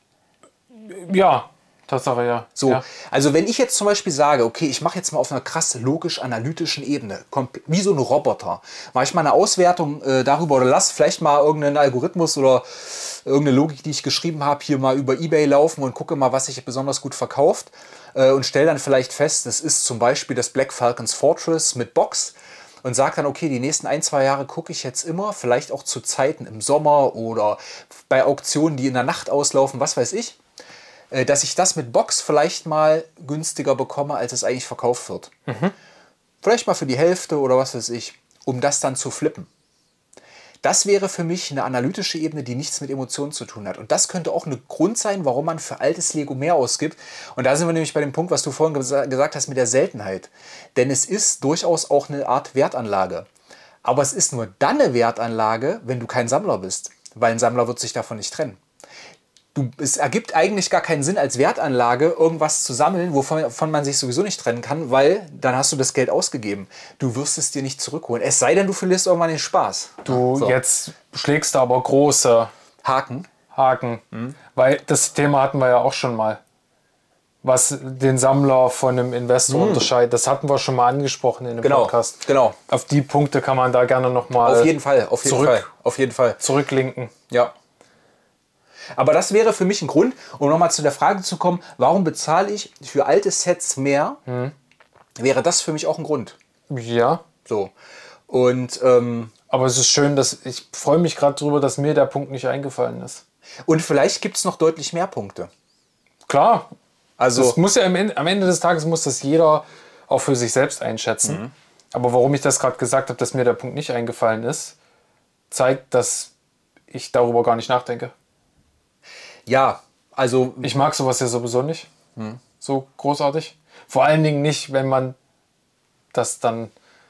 Ja, Tatsache, ja.
So,
Ja.
also wenn ich jetzt zum Beispiel sage, okay, ich mache jetzt mal auf einer krass logisch-analytischen Ebene, komp- wie so ein Roboter, mache ich mal eine Auswertung äh, darüber oder lass vielleicht mal irgendeinen Algorithmus oder irgendeine Logik, die ich geschrieben habe, hier mal über eBay laufen und gucke mal, was sich besonders gut verkauft äh, und stelle dann vielleicht fest, das ist zum Beispiel das Black Falcons Fortress mit Box und sage dann, okay, die nächsten ein, zwei Jahre gucke ich jetzt immer, vielleicht auch zu Zeiten im Sommer oder bei Auktionen, die in der Nacht auslaufen, was weiß ich, dass ich das mit Box vielleicht mal günstiger bekomme, als es eigentlich verkauft wird.
Mhm.
Vielleicht mal für die Hälfte oder was weiß ich, um das dann zu flippen. Das wäre für mich eine analytische Ebene, die nichts mit Emotionen zu tun hat. Und das könnte auch ein Grund sein, warum man für altes Lego mehr ausgibt. Und da sind wir nämlich bei dem Punkt, was du vorhin gesa- gesagt hast mit der Seltenheit. Denn es ist durchaus auch eine Art Wertanlage. Aber es ist nur dann eine Wertanlage, wenn du kein Sammler bist. Weil ein Sammler wird sich davon nicht trennen. Du, es ergibt eigentlich gar keinen Sinn als Wertanlage, irgendwas zu sammeln, wovon von man sich sowieso nicht trennen kann, weil dann hast du das Geld ausgegeben. Du wirst es dir nicht zurückholen. Es sei denn, du verlierst irgendwann den Spaß.
Du,
So.
jetzt schlägst du aber große
Haken.
Haken.
Mhm.
Weil das Thema hatten wir ja auch schon mal. Was den Sammler von einem Investor unterscheidet. Das hatten wir schon mal angesprochen in dem
Mhm. Genau,
Podcast.
genau.
Auf die Punkte kann man da gerne nochmal
Auf jeden Fall, auf jeden
zurück.
Fall. Auf jeden Fall.
zurücklinken.
Ja. Aber das wäre für mich ein Grund, um nochmal zu der Frage zu kommen, warum bezahle ich für alte Sets mehr? Wäre das für mich auch ein Grund.
Ja,
So. Und, ähm,
aber es ist schön, dass ich freue mich gerade drüber, dass mir der Punkt nicht eingefallen ist.
und vielleicht gibt es noch deutlich mehr Punkte.
Klar,
Also
das muss ja am Ende, am Ende des Tages muss das jeder auch für sich selbst einschätzen. Mhm. Aber warum ich das gerade gesagt habe, dass mir der Punkt nicht eingefallen ist, zeigt, dass ich darüber gar nicht nachdenke.
Ja, also...
Ich mag sowas ja sowieso nicht. Hm. So großartig. Vor allen Dingen nicht, wenn man das dann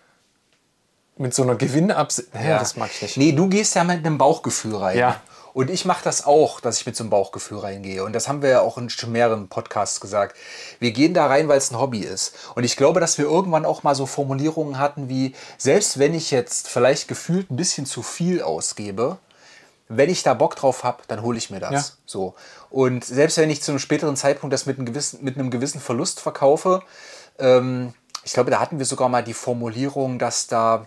mit so einer Gewinnabsicht... Ja,
ja,
das mag ich nicht.
Nee, du gehst ja mit einem Bauchgefühl rein.
Ja.
Und ich mache das auch, dass ich mit so einem Bauchgefühl reingehe. Und das haben wir ja auch in schon mehreren Podcasts gesagt. Wir gehen da rein, weil es ein Hobby ist. Und ich glaube, dass wir irgendwann auch mal so Formulierungen hatten wie, selbst wenn ich jetzt vielleicht gefühlt ein bisschen zu viel ausgebe, wenn ich da Bock drauf habe, dann hole ich mir das. Ja. So. Und selbst wenn ich zu einem späteren Zeitpunkt das mit einem gewissen, mit einem gewissen Verlust verkaufe, ähm, ich glaube, da hatten wir sogar mal die Formulierung, dass da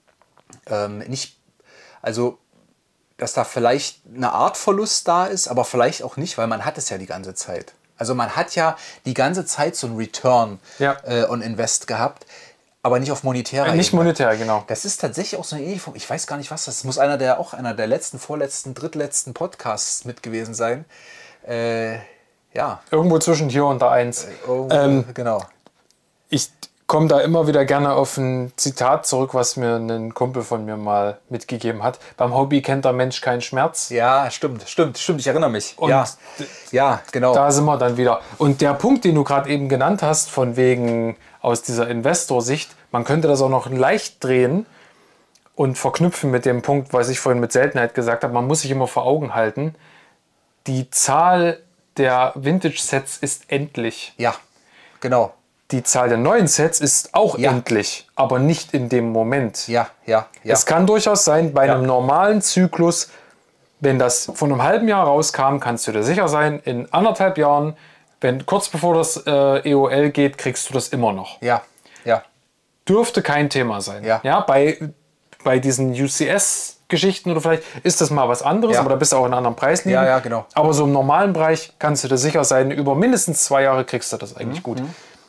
ähm, nicht, also dass da vielleicht eine Art Verlust da ist, aber vielleicht auch nicht, weil man hat es ja die ganze Zeit. Also man hat ja die ganze Zeit so einen Return ja. äh, on Invest gehabt, aber nicht auf monetärer
Nicht Ebene. monetär, genau.
Das ist tatsächlich auch so eine ähnliche Form. Ich weiß gar nicht, was das ist. Das muss einer der, auch einer der letzten, vorletzten, drittletzten Podcasts mit gewesen sein. Äh, ja.
Irgendwo zwischen hier und der Eins.
Äh, ähm, genau.
Ich komme da immer wieder gerne auf ein Zitat zurück, was mir ein Kumpel von mir mal mitgegeben hat. Beim Hobby kennt der Mensch keinen Schmerz.
Ja, stimmt, stimmt, stimmt. Ich erinnere mich. Und ja, ja, genau.
Da sind wir dann wieder. Und der Punkt, den du gerade eben genannt hast, von wegen aus dieser Investorsicht, man könnte das auch noch leicht drehen und verknüpfen mit dem Punkt, was ich vorhin mit Seltenheit gesagt habe. Man muss sich immer vor Augen halten, die Zahl der Vintage-Sets ist endlich.
Ja, genau.
Die Zahl der neuen Sets ist auch ja. endlich, aber nicht in dem Moment.
Ja, ja, ja.
Es kann durchaus sein, bei
ja.
einem normalen Zyklus, wenn das von einem halben Jahr rauskam, kannst du dir sicher sein, in anderthalb Jahren, wenn kurz bevor das äh, E O L geht, kriegst du das immer noch.
Ja, ja.
Dürfte kein Thema sein.
Ja.
Ja, bei, bei diesen U C S-Geschichten oder vielleicht ist das mal was anderes,
ja.
aber da bist du auch in einer anderen Preislinie.
Ja, ja, genau.
Aber so im normalen Bereich kannst du dir sicher sein, über mindestens zwei Jahre kriegst du das eigentlich mhm. gut.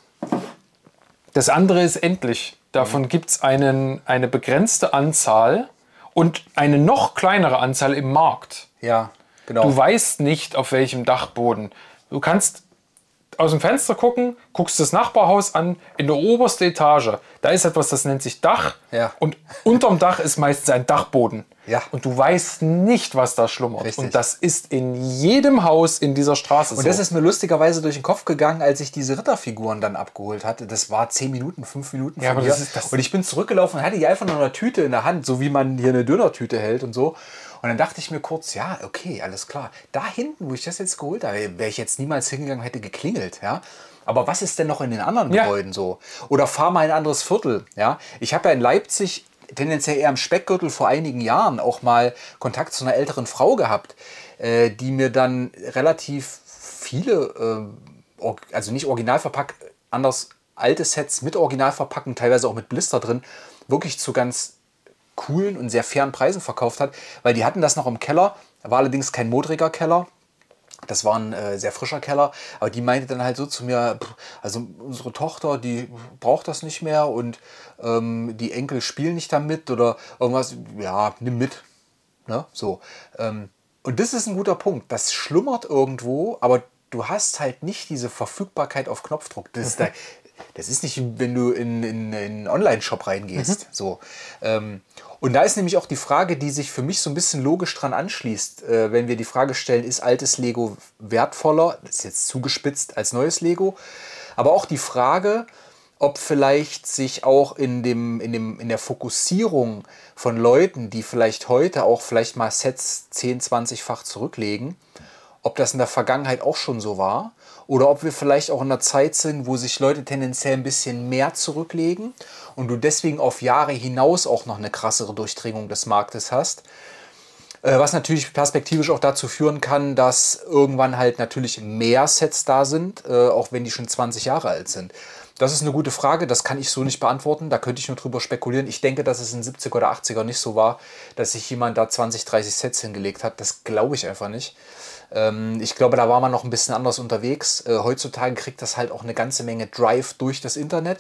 Das andere ist endlich. Davon mhm. gibt es eine begrenzte Anzahl und eine noch kleinere Anzahl im Markt.
Ja, genau.
Du weißt nicht, auf welchem Dachboden. Du kannst aus dem Fenster gucken, guckst das Nachbarhaus an, in der obersten Etage. Da ist etwas, das nennt sich Dach.
Ja.
Und unterm Dach ist meistens ein Dachboden.
Ja.
Und du weißt nicht, was da schlummert.
Richtig.
Und das ist in jedem Haus in dieser Straße
Und
so.
das ist mir lustigerweise durch den Kopf gegangen, als ich diese Ritterfiguren dann abgeholt hatte. Das war zehn Minuten, fünf Minuten
ja,
von
aber
mir.
das ist das
und ich bin zurückgelaufen und hatte die einfach nur eine Tüte in der Hand, so wie man hier eine Dönertüte hält und so. Und dann dachte ich mir kurz, ja, okay, alles klar. Da hinten, wo ich das jetzt geholt habe, wäre ich jetzt niemals hingegangen, hätte geklingelt, ja. Aber was ist denn noch in den anderen
ja.
Gebäuden so? Oder fahr mal in ein anderes Viertel, ja. Ich habe ja in Leipzig tendenziell eher im Speckgürtel vor einigen Jahren auch mal Kontakt zu einer älteren Frau gehabt, äh, die mir dann relativ viele, äh, also nicht original verpackt, anders alte Sets mit Originalverpackung, teilweise auch mit Blister drin, wirklich zu ganz coolen und sehr fairen Preisen verkauft hat, weil die hatten das noch im Keller, war allerdings kein modriger Keller. Das war ein äh, sehr frischer Keller, aber die meinte dann halt so zu mir, pff, also unsere Tochter, die braucht das nicht mehr und ähm, die Enkel spielen nicht damit oder irgendwas, ja, nimm mit. Ne? So. Ähm, und das ist ein guter Punkt. Das schlummert irgendwo, aber du hast halt nicht diese Verfügbarkeit auf Knopfdruck. Das ist, da, das ist nicht, wenn du in, in, in einen Online-Shop reingehst. Mhm. So. Ähm, Und da ist nämlich auch die Frage, die sich für mich so ein bisschen logisch dran anschließt, äh, wenn wir die Frage stellen, ist altes Lego wertvoller, das ist jetzt zugespitzt, als neues Lego, aber auch die Frage, ob vielleicht sich auch in, dem, in, dem, in der Fokussierung von Leuten, die vielleicht heute auch vielleicht mal Sets zehn-, zwanzig-fach zurücklegen, ob das in der Vergangenheit auch schon so war oder ob wir vielleicht auch in einer Zeit sind, wo sich Leute tendenziell ein bisschen mehr zurücklegen und du deswegen auf Jahre hinaus auch noch eine krassere Durchdringung des Marktes hast. Was natürlich perspektivisch auch dazu führen kann, dass irgendwann halt natürlich mehr Sets da sind, auch wenn die schon zwanzig Jahre alt sind. Das ist eine gute Frage, das kann ich so nicht beantworten, da könnte ich nur drüber spekulieren. Ich denke, dass es in siebziger oder achtziger nicht so war, dass sich jemand da zwanzig, dreißig Sets hingelegt hat. Das glaube ich einfach nicht. Ich glaube, da war man noch ein bisschen anders unterwegs. Heutzutage kriegt das halt auch eine ganze Menge Drive durch das Internet.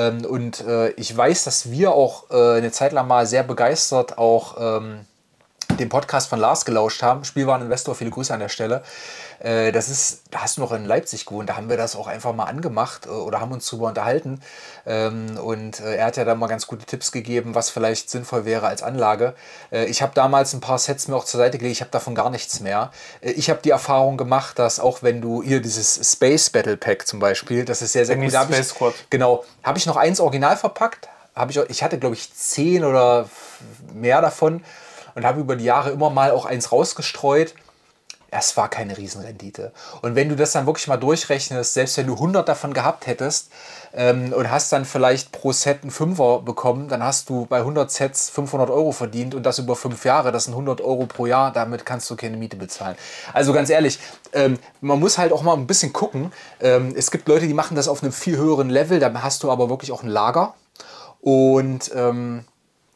Und ich weiß, dass wir auch eine Zeit lang mal sehr begeistert auch den Podcast von Lars gelauscht haben, Spielwareninvestor, viele Grüße an der Stelle. Äh, das ist, da hast du noch in Leipzig gewohnt, da haben wir das auch einfach mal angemacht äh, oder haben uns drüber unterhalten. Ähm, und äh, er hat ja da mal ganz gute Tipps gegeben, was vielleicht sinnvoll wäre als Anlage. Äh, ich habe damals ein paar Sets mir auch zur Seite gelegt, ich habe davon gar nichts mehr. Äh, ich habe die Erfahrung gemacht, dass auch wenn du hier dieses Space Battle Pack zum Beispiel, das ist sehr, sehr
Benny
gut. Da hab
Space
ich,
Squad.
Genau, habe ich noch eins original verpackt. Hab ich, ich hatte, glaube ich, zehn oder mehr davon und habe über die Jahre immer mal auch eins rausgestreut. Es war keine Riesenrendite. Und wenn du das dann wirklich mal durchrechnest, selbst wenn du hundert davon gehabt hättest ähm, und hast dann vielleicht pro Set einen Fünfer bekommen, dann hast du bei hundert Sets fünfhundert Euro verdient und das über fünf Jahre. Das sind hundert Euro pro Jahr, damit kannst du keine Miete bezahlen. Also ganz ehrlich, ähm, man muss halt auch mal ein bisschen gucken. Ähm, es gibt Leute, die machen das auf einem viel höheren Level, da hast du aber wirklich auch ein Lager. Und, ähm,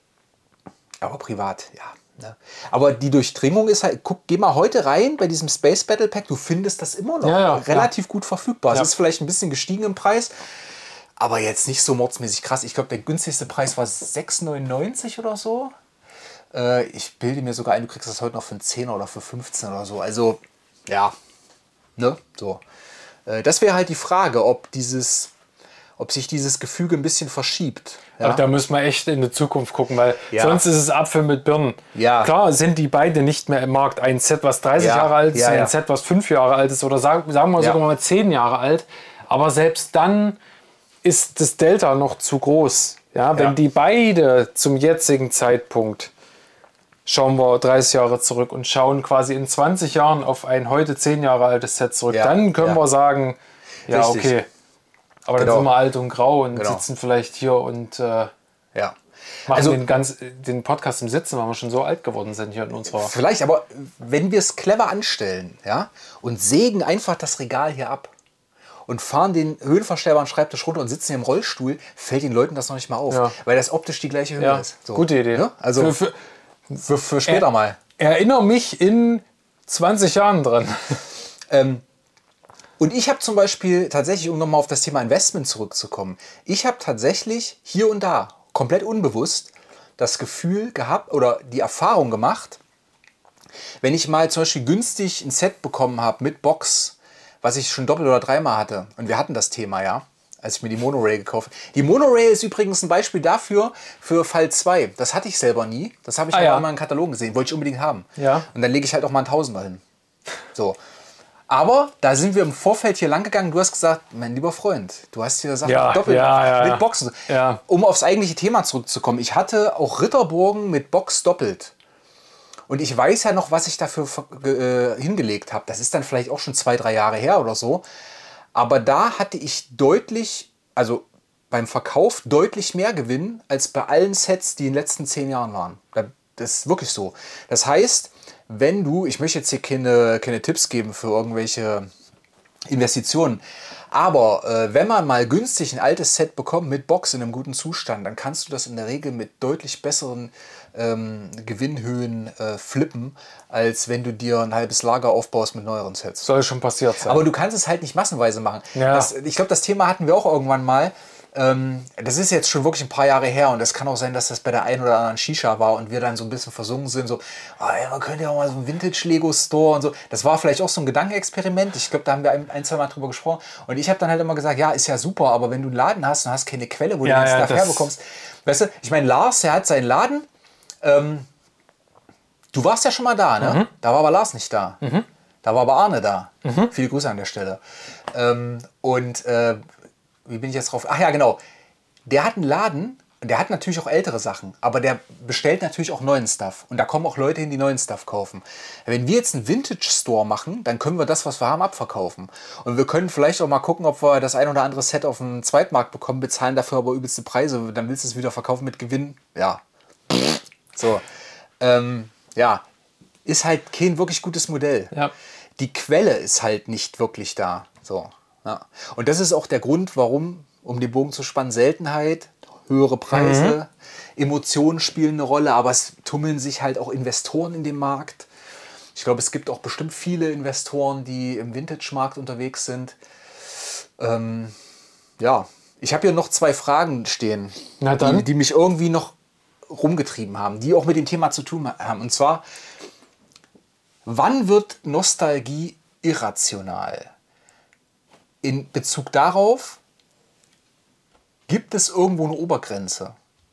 aber privat, ja. Ne? Aber die Durchdringung ist halt, guck, geh mal heute rein bei diesem Space Battle Pack, du findest das immer noch
ja, ja,
relativ ja. gut verfügbar. Es
ja.
ist vielleicht ein bisschen gestiegen im Preis, aber jetzt nicht so mordsmäßig krass. Ich glaube, der günstigste Preis war sechs neunundneunzig oder so. Äh, ich bilde mir sogar ein, du kriegst das heute noch für einen Zehner oder für fünfzehn oder so. Also, ja, ne, so. Äh, das wäre halt die Frage, ob dieses, ob sich dieses Gefüge ein bisschen verschiebt. Ja?
Aber da müssen wir echt in die Zukunft gucken, weil
ja.
sonst ist es Apfel mit Birnen.
Ja.
Klar sind die beide nicht mehr im Markt. Ein Set, was dreißig
ja.
Jahre alt ist,
ja, ja.
ein Set, was fünf Jahre alt ist oder sagen, sagen wir
ja.
sogar mal zehn Jahre alt. Aber selbst dann ist das Delta noch zu groß. Ja, wenn
ja.
die beide zum jetzigen Zeitpunkt, schauen wir dreißig Jahre zurück und schauen quasi in zwanzig Jahren auf ein heute zehn Jahre altes Set zurück,
ja.
dann können
ja.
wir sagen, ja,
Richtig.
okay. Aber
Genau.
dann sind wir alt und grau und
Genau.
sitzen vielleicht hier und äh,
ja.
machen
Also-
den, ganz, den Podcast im Sitzen, weil wir schon so alt geworden sind hier in unserer...
Vielleicht, aber wenn wir es clever anstellen, ja, und sägen einfach das Regal hier ab und fahren den höhenverstellbaren Schreibtisch runter und sitzen hier im Rollstuhl, fällt den Leuten das noch nicht mal auf,
Ja.
weil das optisch die gleiche Höhe
Ja,
ist. So.
gute Idee.
Ja? Also
Für, für,
für, für später
Ä-
mal.
erinnere mich in zwanzig Jahren dran.
Ähm, und ich habe zum Beispiel tatsächlich, um nochmal auf das Thema Investment zurückzukommen, ich habe tatsächlich hier und da, komplett unbewusst, das Gefühl gehabt oder die Erfahrung gemacht, wenn ich mal zum Beispiel günstig ein Set bekommen habe mit Box, was ich schon doppelt oder dreimal hatte, und wir hatten das Thema, ja, als ich mir die Monorail gekauft habe. Die Monorail ist übrigens ein Beispiel dafür, für Fall zwei. Das hatte ich selber nie. Das habe ich
Ah,
aber
ja.
immer in Katalogen gesehen. Wollte ich unbedingt haben.
Ja.
Und dann lege ich halt auch mal einen Tausender hin. So. Aber da sind wir im Vorfeld hier lang gegangen. Du hast gesagt, mein lieber Freund, du hast hier Sachen
Ja,
doppelt
ja, ja,
mit
ja.
Boxen.
Ja.
Um aufs eigentliche Thema zurückzukommen. Ich hatte auch Ritterburgen mit Box doppelt. Und ich weiß ja noch, was ich dafür äh, hingelegt habe. Das ist dann vielleicht auch schon zwei, drei Jahre her oder so. Aber da hatte ich deutlich, also beim Verkauf deutlich mehr Gewinn als bei allen Sets, die in den letzten zehn Jahren waren. Das ist wirklich so. Das heißt, wenn du, ich möchte jetzt hier keine, keine Tipps geben für irgendwelche Investitionen, aber äh, wenn man mal günstig ein altes Set bekommt mit Box in einem guten Zustand, dann kannst du das in der Regel mit deutlich besseren ähm, Gewinnhöhen äh, flippen, als wenn du dir ein halbes Lager aufbaust mit neueren Sets.
Soll schon passiert sein.
Aber du kannst es halt nicht massenweise machen.
Ja.
Das, ich glaube, das Thema hatten wir auch irgendwann mal. Ähm, das ist jetzt schon wirklich ein paar Jahre her und es kann auch sein, dass das bei der einen oder anderen Shisha war und wir dann so ein bisschen versungen sind, so, oh, ja, man könnte ja auch mal so einen Vintage-Lego-Store und so. Das war vielleicht auch so ein Gedankenexperiment. Ich glaube, da haben wir ein, ein, zwei Mal drüber gesprochen. Und ich habe dann halt immer gesagt, ja, ist ja super, aber wenn du einen Laden hast und hast keine Quelle, wo
Ja,
du den
ja,
Stuff
das-
herbekommst. Weißt du, ich meine, Lars, der hat seinen Laden. Ähm, du warst ja schon mal da, ne?
Mhm.
Da war aber Lars nicht da. Da war aber Arne da. Viele Grüße an der Stelle. Ähm, und äh, wie bin ich jetzt drauf? Ach ja, genau. Der hat einen Laden, und der hat natürlich auch ältere Sachen, aber der bestellt natürlich auch neuen Stuff. Und da kommen auch Leute hin, die neuen Stuff kaufen. Wenn wir jetzt einen Vintage-Store machen, dann können wir das, was wir haben, abverkaufen. Und wir können vielleicht auch mal gucken, ob wir das ein oder andere Set auf dem Zweitmarkt bekommen, bezahlen dafür aber übelste Preise. Dann willst du es wieder verkaufen mit Gewinn. Ja. So. Ähm, ja. Ist halt kein wirklich gutes Modell.
Ja.
Die Quelle ist halt nicht wirklich da. So. Ja. Und das ist auch der Grund, warum, um den Bogen zu spannen, Seltenheit, höhere Preise, mhm. Emotionen spielen eine Rolle, aber es tummeln sich halt auch Investoren in dem Markt. Ich glaube, es gibt auch bestimmt viele Investoren, die im Vintage-Markt unterwegs sind. Ähm, ja, ich habe hier noch zwei Fragen stehen,
Na dann.
Die, die mich irgendwie noch rumgetrieben haben, die auch mit dem Thema zu tun haben. Und zwar, wann wird Nostalgie irrational? In Bezug darauf, gibt es irgendwo eine Obergrenze,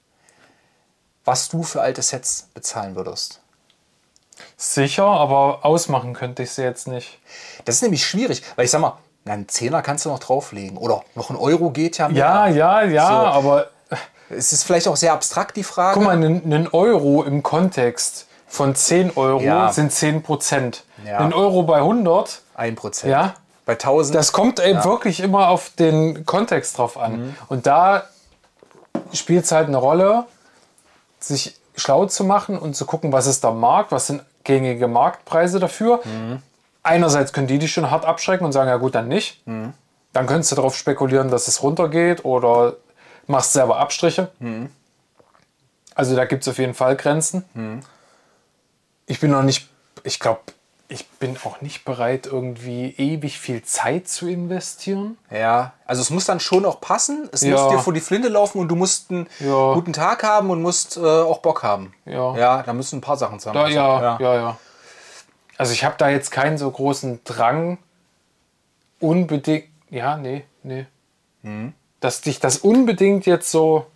was du für alte Sets bezahlen würdest?
Sicher, aber ausmachen könnte ich sie jetzt nicht.
Das ist nämlich schwierig, weil ich sag mal, einen Zehner kannst du noch drauflegen oder noch ein Euro geht ja mehr.
Ja, ja, ja,
So.
aber
Es ist vielleicht auch sehr abstrakt, die Frage.
guck mal, ein, ein Euro im Kontext von zehn Euro
Ja.
sind zehn Prozent.
Ja.
Ein Euro bei hundert,
ein Prozent.
ja,
Bei tausend.
das kommt eben wirklich immer auf den Kontext drauf an.
Mhm.
Und da spielt es halt eine Rolle, sich schlau zu machen und zu gucken, was ist der Markt, was sind gängige Marktpreise dafür.
Mhm.
Einerseits können die dich schon hart abschrecken und sagen, ja gut, dann nicht.
Mhm.
Dann könntest du darauf spekulieren, dass es runtergeht oder machst selber Abstriche.
Mhm.
Also da gibt es auf jeden Fall Grenzen.
Mhm.
Ich bin noch nicht, ich glaube, ich bin auch nicht bereit, irgendwie ewig viel Zeit zu investieren.
Ja, also es muss dann schon auch passen. Es
Ja.
muss dir vor die Flinte laufen und du musst einen
Ja.
guten Tag haben und musst äh, auch Bock haben.
Ja.
Ja, da müssen ein paar Sachen zusammen.
Da, ja, ja, ja, Also ich habe da jetzt keinen so großen Drang, unbedingt, ja, nee, nee.
Mhm.
Dass dich das unbedingt jetzt so,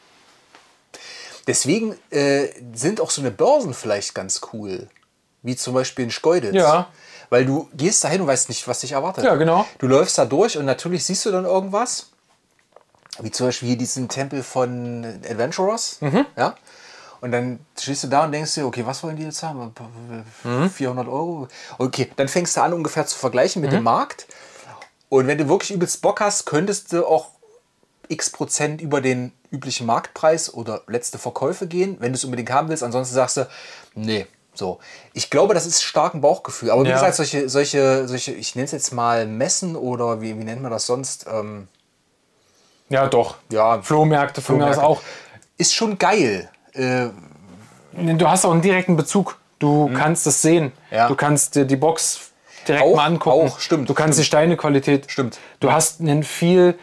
Deswegen äh, sind auch so eine Börsen vielleicht ganz cool. Wie zum Beispiel in Schkeuditz.
Ja.
Weil du gehst dahin und weißt nicht, was dich erwartet.
Ja, genau.
Du läufst da durch und natürlich siehst du dann irgendwas. Wie zum Beispiel hier diesen Tempel von Adventurers.
Mhm.
Ja. Und dann stehst du da und denkst dir, okay, was wollen die jetzt haben?
Mhm.
vierhundert Euro? Okay, dann fängst du an, ungefähr zu vergleichen mit
Mhm.
dem Markt. Und wenn du wirklich übelst Bock hast, könntest du auch x Prozent über den üblichen Marktpreis oder letzte Verkäufe gehen, wenn du es unbedingt haben willst. Ansonsten sagst du, nee, so. Ich glaube, das ist stark ein Bauchgefühl. Aber wie
Ja.
gesagt, solche, solche, solche, ich nenne es jetzt mal Messen oder wie, wie nennt man das sonst? Ähm,
ja doch,
ja,
Flohmärkte von mir aus
Flohmärkte.
auch.
Ist schon geil. Äh,
Du hast auch einen direkten Bezug. Du kannst es sehen.
Mhm. Ja.
Du kannst dir die Box direkt
Auch,
mal angucken.
auch, stimmt,
Du kannst die Steinequalität.
Stimmt.
Du hast einen viel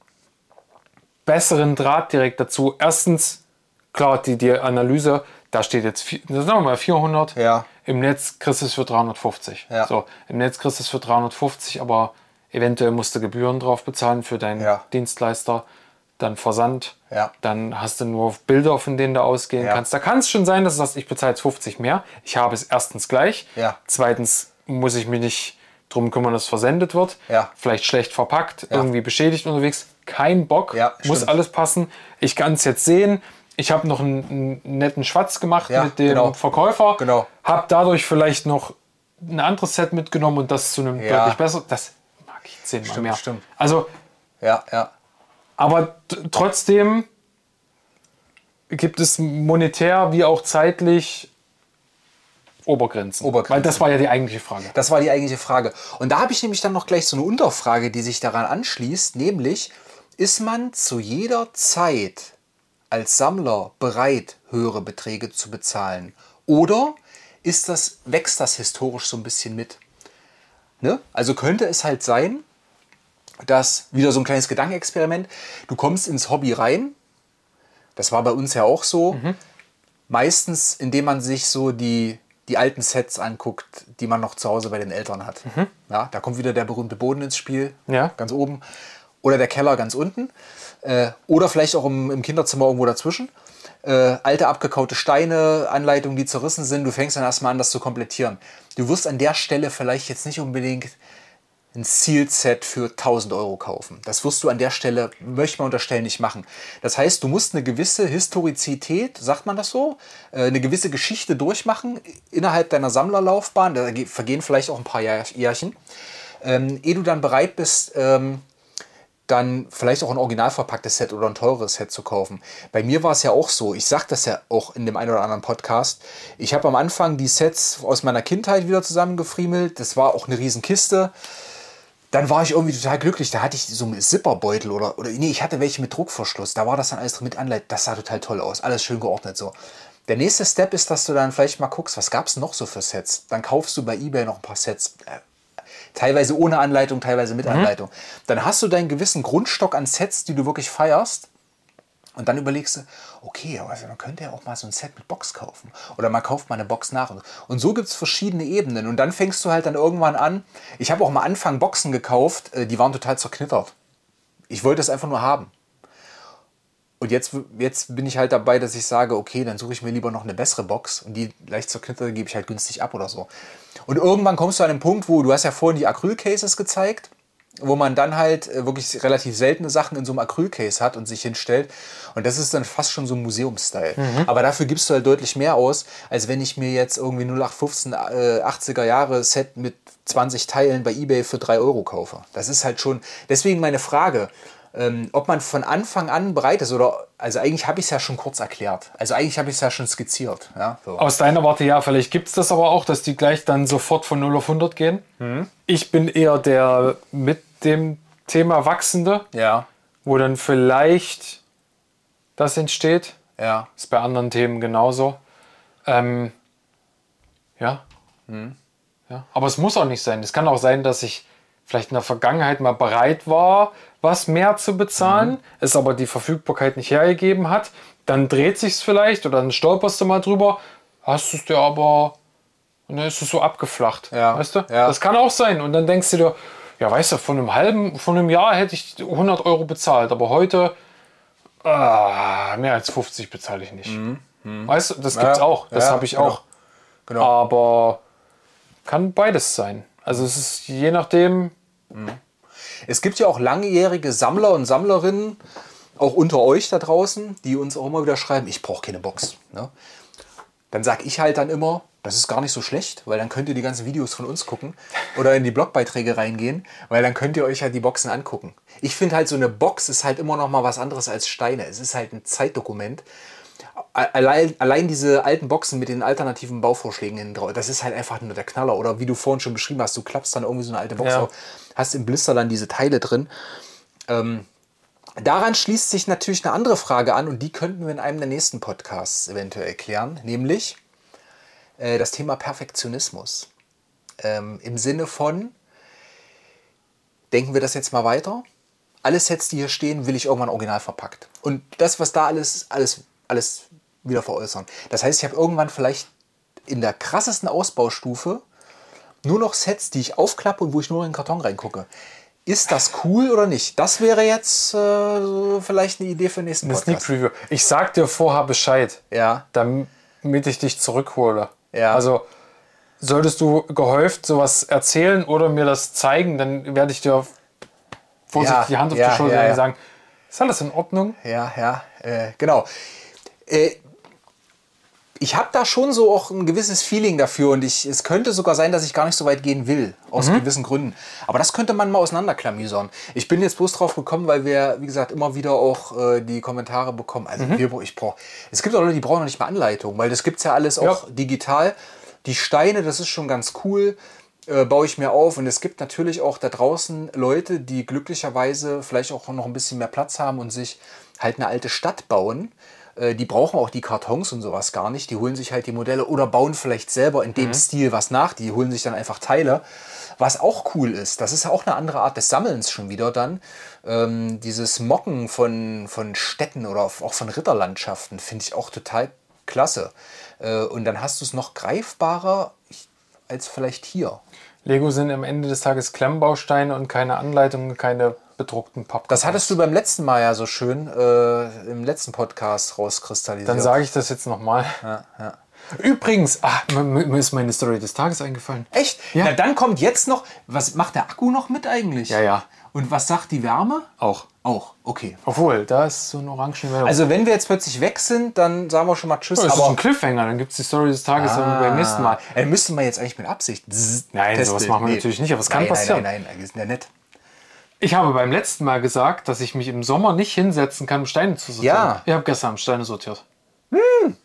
besseren Draht direkt dazu. Erstens, klar, die, die Analyse, da steht jetzt, vi- sagen wir mal vierhundert.
Ja.
Im Netz kriegst du es für dreihundertfünfzig.
Ja.
So, im Netz kriegst du es für dreihundertfünfzig, aber eventuell musst du Gebühren drauf bezahlen für deinen
Ja.
Dienstleister. Dann Versand.
Ja.
Dann hast du nur Bilder, von denen du ausgehen
Ja.
kannst. Da kann es schon sein, dass du sagst, ich bezahle jetzt fünfzig mehr. Ich habe es erstens gleich.
Ja.
Zweitens muss ich mich nicht drum kümmern, dass es versendet wird.
Ja.
Vielleicht schlecht verpackt,
Ja.
irgendwie beschädigt unterwegs. Kein Bock.
Ja,
muss
stimmt.
alles passen. Ich kann es jetzt sehen. Ich habe noch einen, einen netten Schwatz gemacht
Ja,
mit dem
genau.
Verkäufer.
Genau.
Habe dadurch vielleicht noch ein anderes Set mitgenommen und das zu einem
Ja.
deutlich besser. Das mag ich zehnmal
Stimmt,
mehr.
stimmt.
Also,
ja, ja.
aber t- trotzdem gibt es monetär wie auch zeitlich Obergrenzen.
Obergrenzen.
Weil das war ja die eigentliche Frage.
Das war die eigentliche Frage. Und da habe ich nämlich dann noch gleich so eine Unterfrage, die sich daran anschließt, nämlich, ist man zu jeder Zeit als Sammler bereit, höhere Beträge zu bezahlen? Oder ist das, wächst das historisch so ein bisschen mit? Ne? Also könnte es halt sein, dass, wieder so ein kleines Gedankenexperiment, du kommst ins Hobby rein, das war bei uns ja auch so,
Mhm.
meistens indem man sich so die, die alten Sets anguckt, die man noch zu Hause bei den Eltern hat. Ja, da kommt wieder der berühmte Boden ins Spiel,
Mhm. Ja.
ganz oben, oder der Keller ganz unten, äh, oder vielleicht auch im, im Kinderzimmer irgendwo dazwischen. Äh, alte abgekaute Steine, Anleitungen, die zerrissen sind, du fängst dann erstmal an, das zu komplettieren. Du wirst an der Stelle vielleicht jetzt nicht unbedingt ein Sealed-Set für tausend Euro kaufen. Das wirst du an der Stelle, möchte man unterstellen, nicht machen. Das heißt, du musst eine gewisse Historizität, sagt man das so, äh, eine gewisse Geschichte durchmachen innerhalb deiner Sammlerlaufbahn. Da ge- vergehen vielleicht auch ein paar Jahr- Jährchen, ähm, ehe du dann bereit bist, ähm, dann vielleicht auch ein original verpacktes Set oder ein teures Set zu kaufen. Bei mir war es ja auch so, ich sage das ja auch in dem einen oder anderen Podcast, ich habe am Anfang die Sets aus meiner Kindheit wieder zusammengefriemelt, das war auch eine Riesenkiste. Dann war ich irgendwie total glücklich, da hatte ich so einen Zipperbeutel oder, oder nee, ich hatte welche mit Druckverschluss, da war das dann alles drin mit Anleitung, das sah total toll aus, alles schön geordnet so. Der nächste Step ist, dass du dann vielleicht mal guckst, was gab es noch so für Sets? Dann kaufst du bei eBay noch ein paar Sets, äh, teilweise ohne Anleitung, teilweise mit Anleitung. Dann hast du deinen gewissen Grundstock an Sets, die du wirklich feierst. Und dann überlegst du, okay, aber man könnte ja auch mal so ein Set mit Box kaufen. Oder man kauft mal eine Box nach. Und so gibt es verschiedene Ebenen. Und dann fängst du halt dann irgendwann an. Ich habe auch mal Anfang Boxen gekauft, die waren total zerknittert. Ich wollte es einfach nur haben. Und jetzt, jetzt bin ich halt dabei, dass ich sage, okay, dann suche ich mir lieber noch eine bessere Box. Und die leicht zerknitterte gebe ich halt günstig ab oder so. Und irgendwann kommst du an den Punkt, wo, du hast ja vorhin die Acrylcases gezeigt, wo man dann halt wirklich relativ seltene Sachen in so einem Acrylcase hat und sich hinstellt. Und das ist dann fast schon so ein Museumsstyle. Mhm. Aber dafür gibst du halt deutlich mehr aus, als wenn ich mir jetzt irgendwie null acht fünfzehn äh, achtziger Jahre Set mit zwanzig Teilen bei eBay für drei Euro kaufe. Das ist halt schon, deswegen meine Frage, ähm, ob man von Anfang an bereit ist oder, also eigentlich habe ich es ja schon kurz erklärt. Also eigentlich habe ich es ja schon skizziert. Ja, so.
Aus deiner Warte ja, vielleicht gibt es das aber auch, dass die gleich dann sofort von null auf hundert gehen. Mhm. Ich bin eher der mit dem Thema Wachsende,
ja.
wo dann vielleicht das entsteht.
Ja.
Ist bei anderen Themen genauso. Ähm, ja.
Mhm.
ja. Aber es muss auch nicht sein. Es kann auch sein, dass ich vielleicht in der Vergangenheit mal bereit war, was mehr zu bezahlen, mhm. es aber die Verfügbarkeit nicht hergegeben hat. Dann dreht sich's vielleicht oder dann stolperst du mal drüber, hast es dir aber, und dann ist es so abgeflacht.
Ja.
Weißt du?
Ja.
Das kann auch sein. Und dann denkst du dir, ja, weißt du, von einem halben, von einem Jahr hätte ich hundert Euro bezahlt, aber heute ah, mehr als fünfzig bezahle ich nicht.
Mhm. Mhm.
Weißt du, das gibt's
ja.
auch. Das
ja,
habe ich
genau.
auch.
Genau.
Aber kann beides sein. Also es ist je nachdem.
Mhm. Es gibt ja auch langjährige Sammler und Sammlerinnen, auch unter euch da draußen, die uns auch immer wieder schreiben, ich brauche keine Box. Ne? Dann sage ich halt dann immer, das ist gar nicht so schlecht, weil dann könnt ihr die ganzen Videos von uns gucken oder in die Blogbeiträge reingehen, weil dann könnt ihr euch halt die Boxen angucken. Ich finde halt, so eine Box ist halt immer noch mal was anderes als Steine. Es ist halt ein Zeitdokument. Allein, allein diese alten Boxen mit den alternativen Bauvorschlägen innen drauf, das ist halt einfach nur der Knaller. Oder wie du vorhin schon beschrieben hast, du klappst dann irgendwie so eine alte Box
ja.
auf, hast im Blister dann diese Teile drin. Ähm, daran schließt sich natürlich eine andere Frage an und die könnten wir in einem der nächsten Podcasts eventuell erklären, nämlich äh, das Thema Perfektionismus. Ähm, Im Sinne von, denken wir das jetzt mal weiter, alle Sets, die hier stehen, will ich irgendwann original verpackt. Und das, was da alles, alles, alles wieder veräußern. Das heißt, ich habe irgendwann vielleicht in der krassesten Ausbaustufe nur noch Sets, die ich aufklappe und wo ich nur in den Karton reingucke. Ist das cool oder nicht? Das wäre jetzt äh, vielleicht eine Idee für den nächsten
Eine
Podcast.
Sneak Preview. Ich sag dir vorher Bescheid,
Ja.
damit ich dich zurückhole.
Ja.
Also solltest du gehäuft sowas erzählen oder mir das zeigen, dann werde ich dir vorsichtig
Ja,
die Hand auf
ja,
die Schulter
ja,
legen
ja.
und sagen, ist alles in Ordnung?
Ja, ja, äh, genau. Äh, ich habe da schon so auch ein gewisses Feeling dafür und ich, es könnte sogar sein, dass ich gar nicht so weit gehen will, aus
Mhm.
gewissen Gründen. Aber das könnte man mal auseinanderklamüsern. Ich bin jetzt bloß drauf gekommen, weil wir, wie gesagt, immer wieder auch äh, die Kommentare bekommen. Also
Mhm.
wir, ich brauche, es gibt auch Leute, die brauchen noch nicht mal Anleitung, weil das gibt es ja alles auch
Ja.
digital. Die Steine, das ist schon ganz cool. Äh, baue ich mir auf und es gibt natürlich auch da draußen Leute, die glücklicherweise vielleicht auch noch ein bisschen mehr Platz haben und sich halt eine alte Stadt bauen. Äh, die brauchen auch die Kartons und sowas gar nicht. Die holen sich halt die Modelle oder bauen vielleicht selber in dem
Mhm.
Stil was nach. Die holen sich dann einfach Teile. Was auch cool ist, das ist ja auch eine andere Art des Sammelns schon wieder dann. Ähm, dieses Mocken von, von Städten oder auch von Ritterlandschaften finde ich auch total klasse. Äh, und dann hast du es noch greifbarer als vielleicht hier.
Lego sind am Ende des Tages Klemmbausteine und keine Anleitungen, keine bedruckten Pappkartons.
Das hattest du beim letzten Mal ja so schön äh, im letzten Podcast rauskristallisiert.
Dann sage ich das jetzt nochmal.
Ja, ja.
Übrigens, ah, mir ist meine Story des Tages eingefallen.
Echt?
Ja.
Na, dann kommt jetzt noch, was macht der Akku noch mit eigentlich?
Ja, ja.
Und was sagt die Wärme?
Auch.
Auch, okay.
Obwohl, da ist so ein orangen Meldung.
Also wenn wir jetzt plötzlich weg sind, dann sagen wir schon mal Tschüss.
Oh, das ist
aber
ein Cliffhanger, dann gibt es die Story des Tages dann beim nächsten Mal.
Dann müsste man jetzt eigentlich mit Absicht zzz,
Nein,
testen.
sowas machen wir natürlich nicht, aber es kann
nein,
passieren.
Nein, nein, nein, wir sind ja nett.
Ich habe beim letzten Mal gesagt, dass ich mich im Sommer nicht hinsetzen kann, um Steine zu sortieren.
Ja.
Ich habe gestern Steine sortiert. Hm.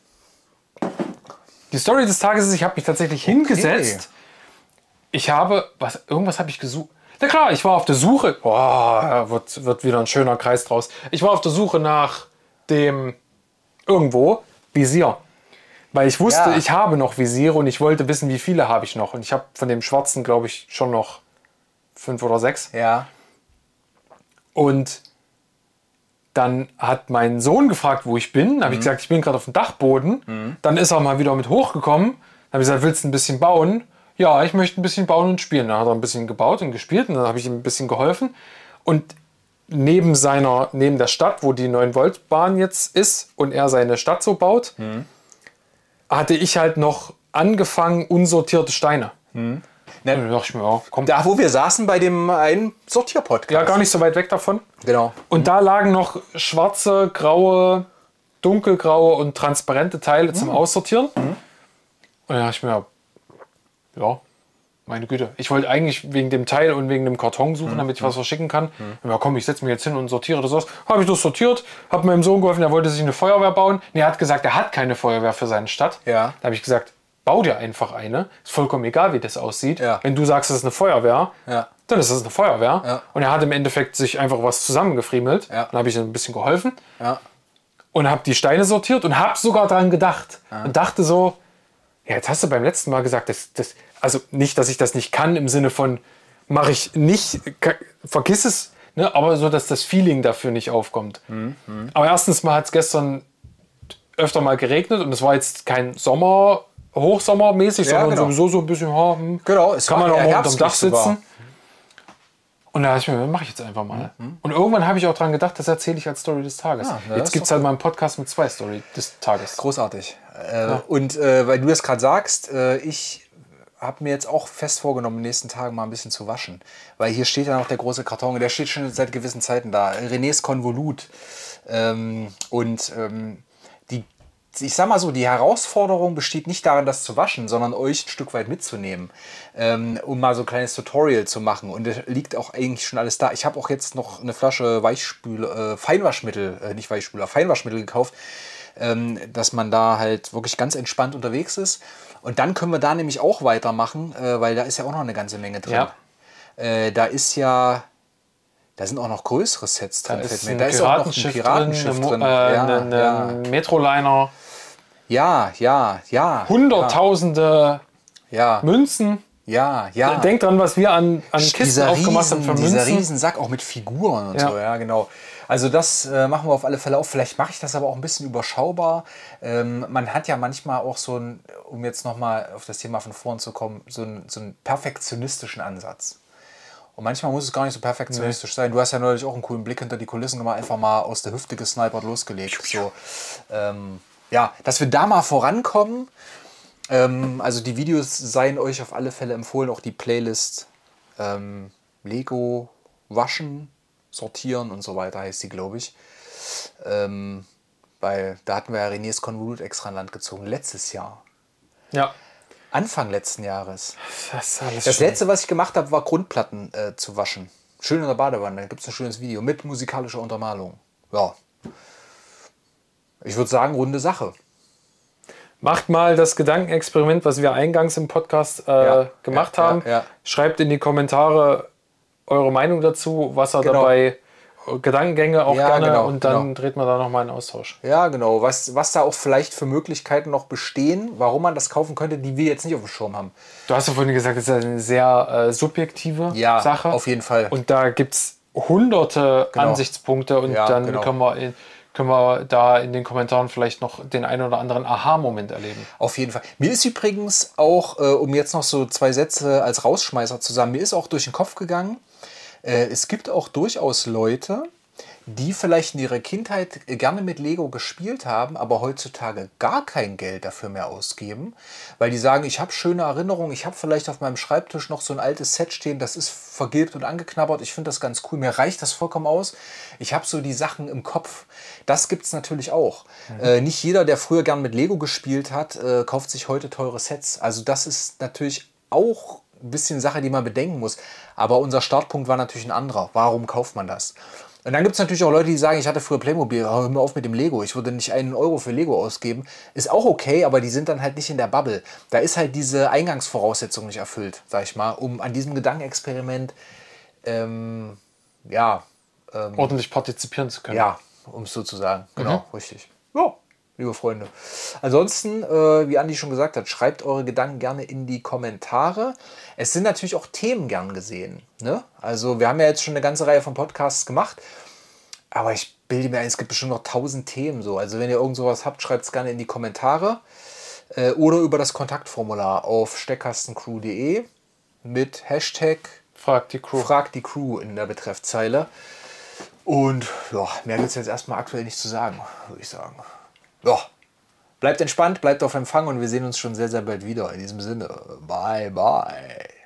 Die Story des Tages ist, ich habe mich tatsächlich hingesetzt. Ich habe, was, irgendwas habe ich gesucht. Na klar, ich war auf der Suche. Boah, wird, wird wieder ein schöner Kreis draus. Ich war auf der Suche nach dem irgendwo Visier. Weil ich wusste,
Ja.
ich habe noch Visiere und ich wollte wissen, wie viele habe ich noch. Und ich habe von dem schwarzen, glaube ich, schon noch fünf oder sechs.
Ja.
Und Dann hat mein Sohn gefragt, wo ich bin. Dann habe ich gesagt, ich bin gerade auf dem Dachboden. Mhm. Dann ist er mal wieder mit hochgekommen. Dann habe ich gesagt, willst du ein bisschen bauen? Ja, ich möchte ein bisschen bauen und spielen. Dann hat er ein bisschen gebaut und gespielt und dann habe ich ihm ein bisschen geholfen. Und neben seiner, neben der Stadt, wo die neun Volt Bahn jetzt ist und er seine Stadt so baut, mhm. hatte ich halt noch angefangen unsortierte Steine. Mhm.
Ne, da dachte ich mir, ja, komm. Da, wo wir saßen bei dem einen Sortierpodcast.
Ja, gar nicht so weit weg davon.
Genau.
Und mhm. da lagen noch schwarze, graue, dunkelgraue und transparente Teile mhm. zum Aussortieren. Mhm. Und dann dachte ich mir, ja, meine Güte. Ich wollte eigentlich wegen dem Teil und wegen dem Karton suchen, mhm. damit ich was verschicken kann. Mhm. Ja komm, ich setze mich jetzt hin und sortiere das aus. Habe ich das sortiert, habe meinem Sohn geholfen, er wollte sich eine Feuerwehr bauen. Nee, er hat gesagt, er hat keine Feuerwehr für seine Stadt.
Ja.
Da habe ich gesagt, bau dir einfach eine. Ist vollkommen egal, wie das aussieht.
Ja.
Wenn du sagst, es ist eine Feuerwehr,
ja.
dann ist es eine Feuerwehr.
Ja.
Und er hat im Endeffekt sich einfach was zusammengefriemelt.
Ja.
Dann habe ich ihm ein bisschen geholfen.
Ja.
Und habe die Steine sortiert und habe sogar daran gedacht. Ja. Und dachte so, ja, jetzt hast du beim letzten Mal gesagt, das, das, also nicht, dass ich das nicht kann, im Sinne von, mache ich nicht, vergiss es, ne, aber so, dass das Feeling dafür nicht aufkommt.
Mhm.
Aber erstens mal hat es gestern öfter mal geregnet und es war jetzt kein Sommer, Hochsommermäßig,
ja,
sondern
genau.
sowieso so ein bisschen, hm,
genau, es
kann man auch mal unterm Dach sitzen.
Sogar.
Und da dachte ich mir, mache ich jetzt einfach mal. Mhm. Und irgendwann habe ich auch dran gedacht, das erzähle ich als Story des Tages.
Ja,
jetzt gibt es halt mal einen Podcast mit zwei Story des Tages.
Großartig. Äh, ja. Und äh, weil du das gerade sagst, äh, ich habe mir jetzt auch fest vorgenommen, in den nächsten Tagen mal ein bisschen zu waschen. Weil hier steht ja noch der große Karton, der steht schon seit gewissen Zeiten da. Renés Konvolut. Ähm, und ähm, die, ich sag mal so, die Herausforderung besteht nicht darin, das zu waschen, sondern euch ein Stück weit mitzunehmen, ähm, um mal so ein kleines Tutorial zu machen. Und da liegt auch eigentlich schon alles da. Ich habe auch jetzt noch eine Flasche Weichspüler, äh, Feinwaschmittel, äh, nicht Weichspüler, Feinwaschmittel gekauft, ähm, dass man da halt wirklich ganz entspannt unterwegs ist. Und dann können wir da nämlich auch weitermachen, äh, weil da ist ja auch noch eine ganze Menge drin.
Ja.
Äh, da ist ja... Da sind auch noch größere Sets drin.
Da ist,
mir.
ein
da ist auch noch ein Piratenschiff drin. drin.
Äh, ja, ein ja. Metroliner.
Ja, ja, ja.
Hunderttausende
ja.
Münzen.
Ja, ja.
Denk dran, was wir an, an Kisten
dieser
aufgemacht haben für Münzen.
Dieser Riesensack auch mit Figuren und
ja.
so. Ja, genau. Also das äh, machen wir auf alle Fälle auch. Vielleicht mache ich das aber auch ein bisschen überschaubar. Ähm, man hat ja manchmal auch so ein, um jetzt nochmal auf das Thema von vorn zu kommen, so, ein, so einen perfektionistischen Ansatz. Und manchmal muss es gar nicht so perfektionistisch nee. sein. Du hast ja neulich auch einen coolen Blick hinter die Kulissen gemacht, einfach mal aus der Hüfte gesnipert losgelegt. So, ähm, ja, dass wir da mal vorankommen. Ähm, also die Videos seien euch auf alle Fälle empfohlen, auch die Playlist ähm, Lego waschen, sortieren und so weiter heißt die, glaube ich. Ähm, weil da hatten wir ja Renés Konvolut extra in Land gezogen, letztes Jahr.
Ja.
Anfang letzten Jahres.
Das, ist
das letzte, was ich gemacht habe, war Grundplatten äh, zu waschen. Schön in der Badewanne. Da gibt es ein schönes Video mit musikalischer Untermalung. Ja. Ich würde sagen, runde Sache.
Macht mal das Gedankenexperiment, was wir eingangs im Podcast äh,
ja,
gemacht
ja,
haben.
Ja, ja.
Schreibt in die Kommentare eure Meinung dazu, was er
genau.
dabei... Gedankengänge auch
ja,
gerne
genau,
und dann
genau.
dreht man da nochmal einen Austausch.
Ja, genau. Was, was da auch vielleicht für Möglichkeiten noch bestehen, warum man das kaufen könnte, die wir jetzt nicht auf dem Schirm haben.
Du hast ja vorhin gesagt, das ist eine sehr äh, subjektive
ja,
Sache.
Auf jeden Fall.
Und da gibt es hunderte
genau.
Ansichtspunkte und
ja,
dann
genau.
können, wir in, können wir da in den Kommentaren vielleicht noch den einen oder anderen Aha-Moment erleben.
Auf jeden Fall. Mir ist übrigens auch, äh, um jetzt noch so zwei Sätze als Rausschmeißer zu sagen, mir ist auch durch den Kopf gegangen, äh, es gibt auch durchaus Leute, die vielleicht in ihrer Kindheit gerne mit Lego gespielt haben, aber heutzutage gar kein Geld dafür mehr ausgeben, weil die sagen, ich habe schöne Erinnerungen, ich habe vielleicht auf meinem Schreibtisch noch so ein altes Set stehen, das ist vergilbt und angeknabbert, ich finde das ganz cool, mir reicht das vollkommen aus, ich habe so die Sachen im Kopf. Das gibt es natürlich auch. Mhm. Äh, nicht jeder, der früher gern mit Lego gespielt hat, äh, kauft sich heute teure Sets. Also das ist natürlich auch ein bisschen Sache, die man bedenken muss. Aber unser Startpunkt war natürlich ein anderer. Warum kauft man das? Und dann gibt es natürlich auch Leute, die sagen, ich hatte früher Playmobil, hör mir auf mit dem Lego, ich würde nicht einen Euro für Lego ausgeben. Ist auch okay, aber die sind dann halt nicht in der Bubble. Da ist halt diese Eingangsvoraussetzung nicht erfüllt, sag ich mal, um an diesem Gedankenexperiment ähm, ja, ähm,
ordentlich partizipieren zu können.
Ja, um es so zu sagen. Genau, mhm. richtig. Ja, liebe Freunde. Ansonsten, äh, wie Andi schon gesagt hat, schreibt eure Gedanken gerne in die Kommentare. Es sind natürlich auch Themen gern gesehen. Ne? Also wir haben ja jetzt schon eine ganze Reihe von Podcasts gemacht, aber ich bilde mir ein, es gibt bestimmt noch tausend Themen so. Also wenn ihr irgend sowas habt, schreibt es gerne in die Kommentare äh, oder über das Kontaktformular auf steckkastencrew punkt de mit Hashtag
Frag die Crew.
Frag die Crew in der Betreffzeile. Und ja, mehr gibt es jetzt erstmal aktuell nicht zu sagen, würde ich sagen. Ja, bleibt entspannt, bleibt auf Empfang und wir sehen uns schon sehr, sehr bald wieder. In diesem Sinne, bye, bye.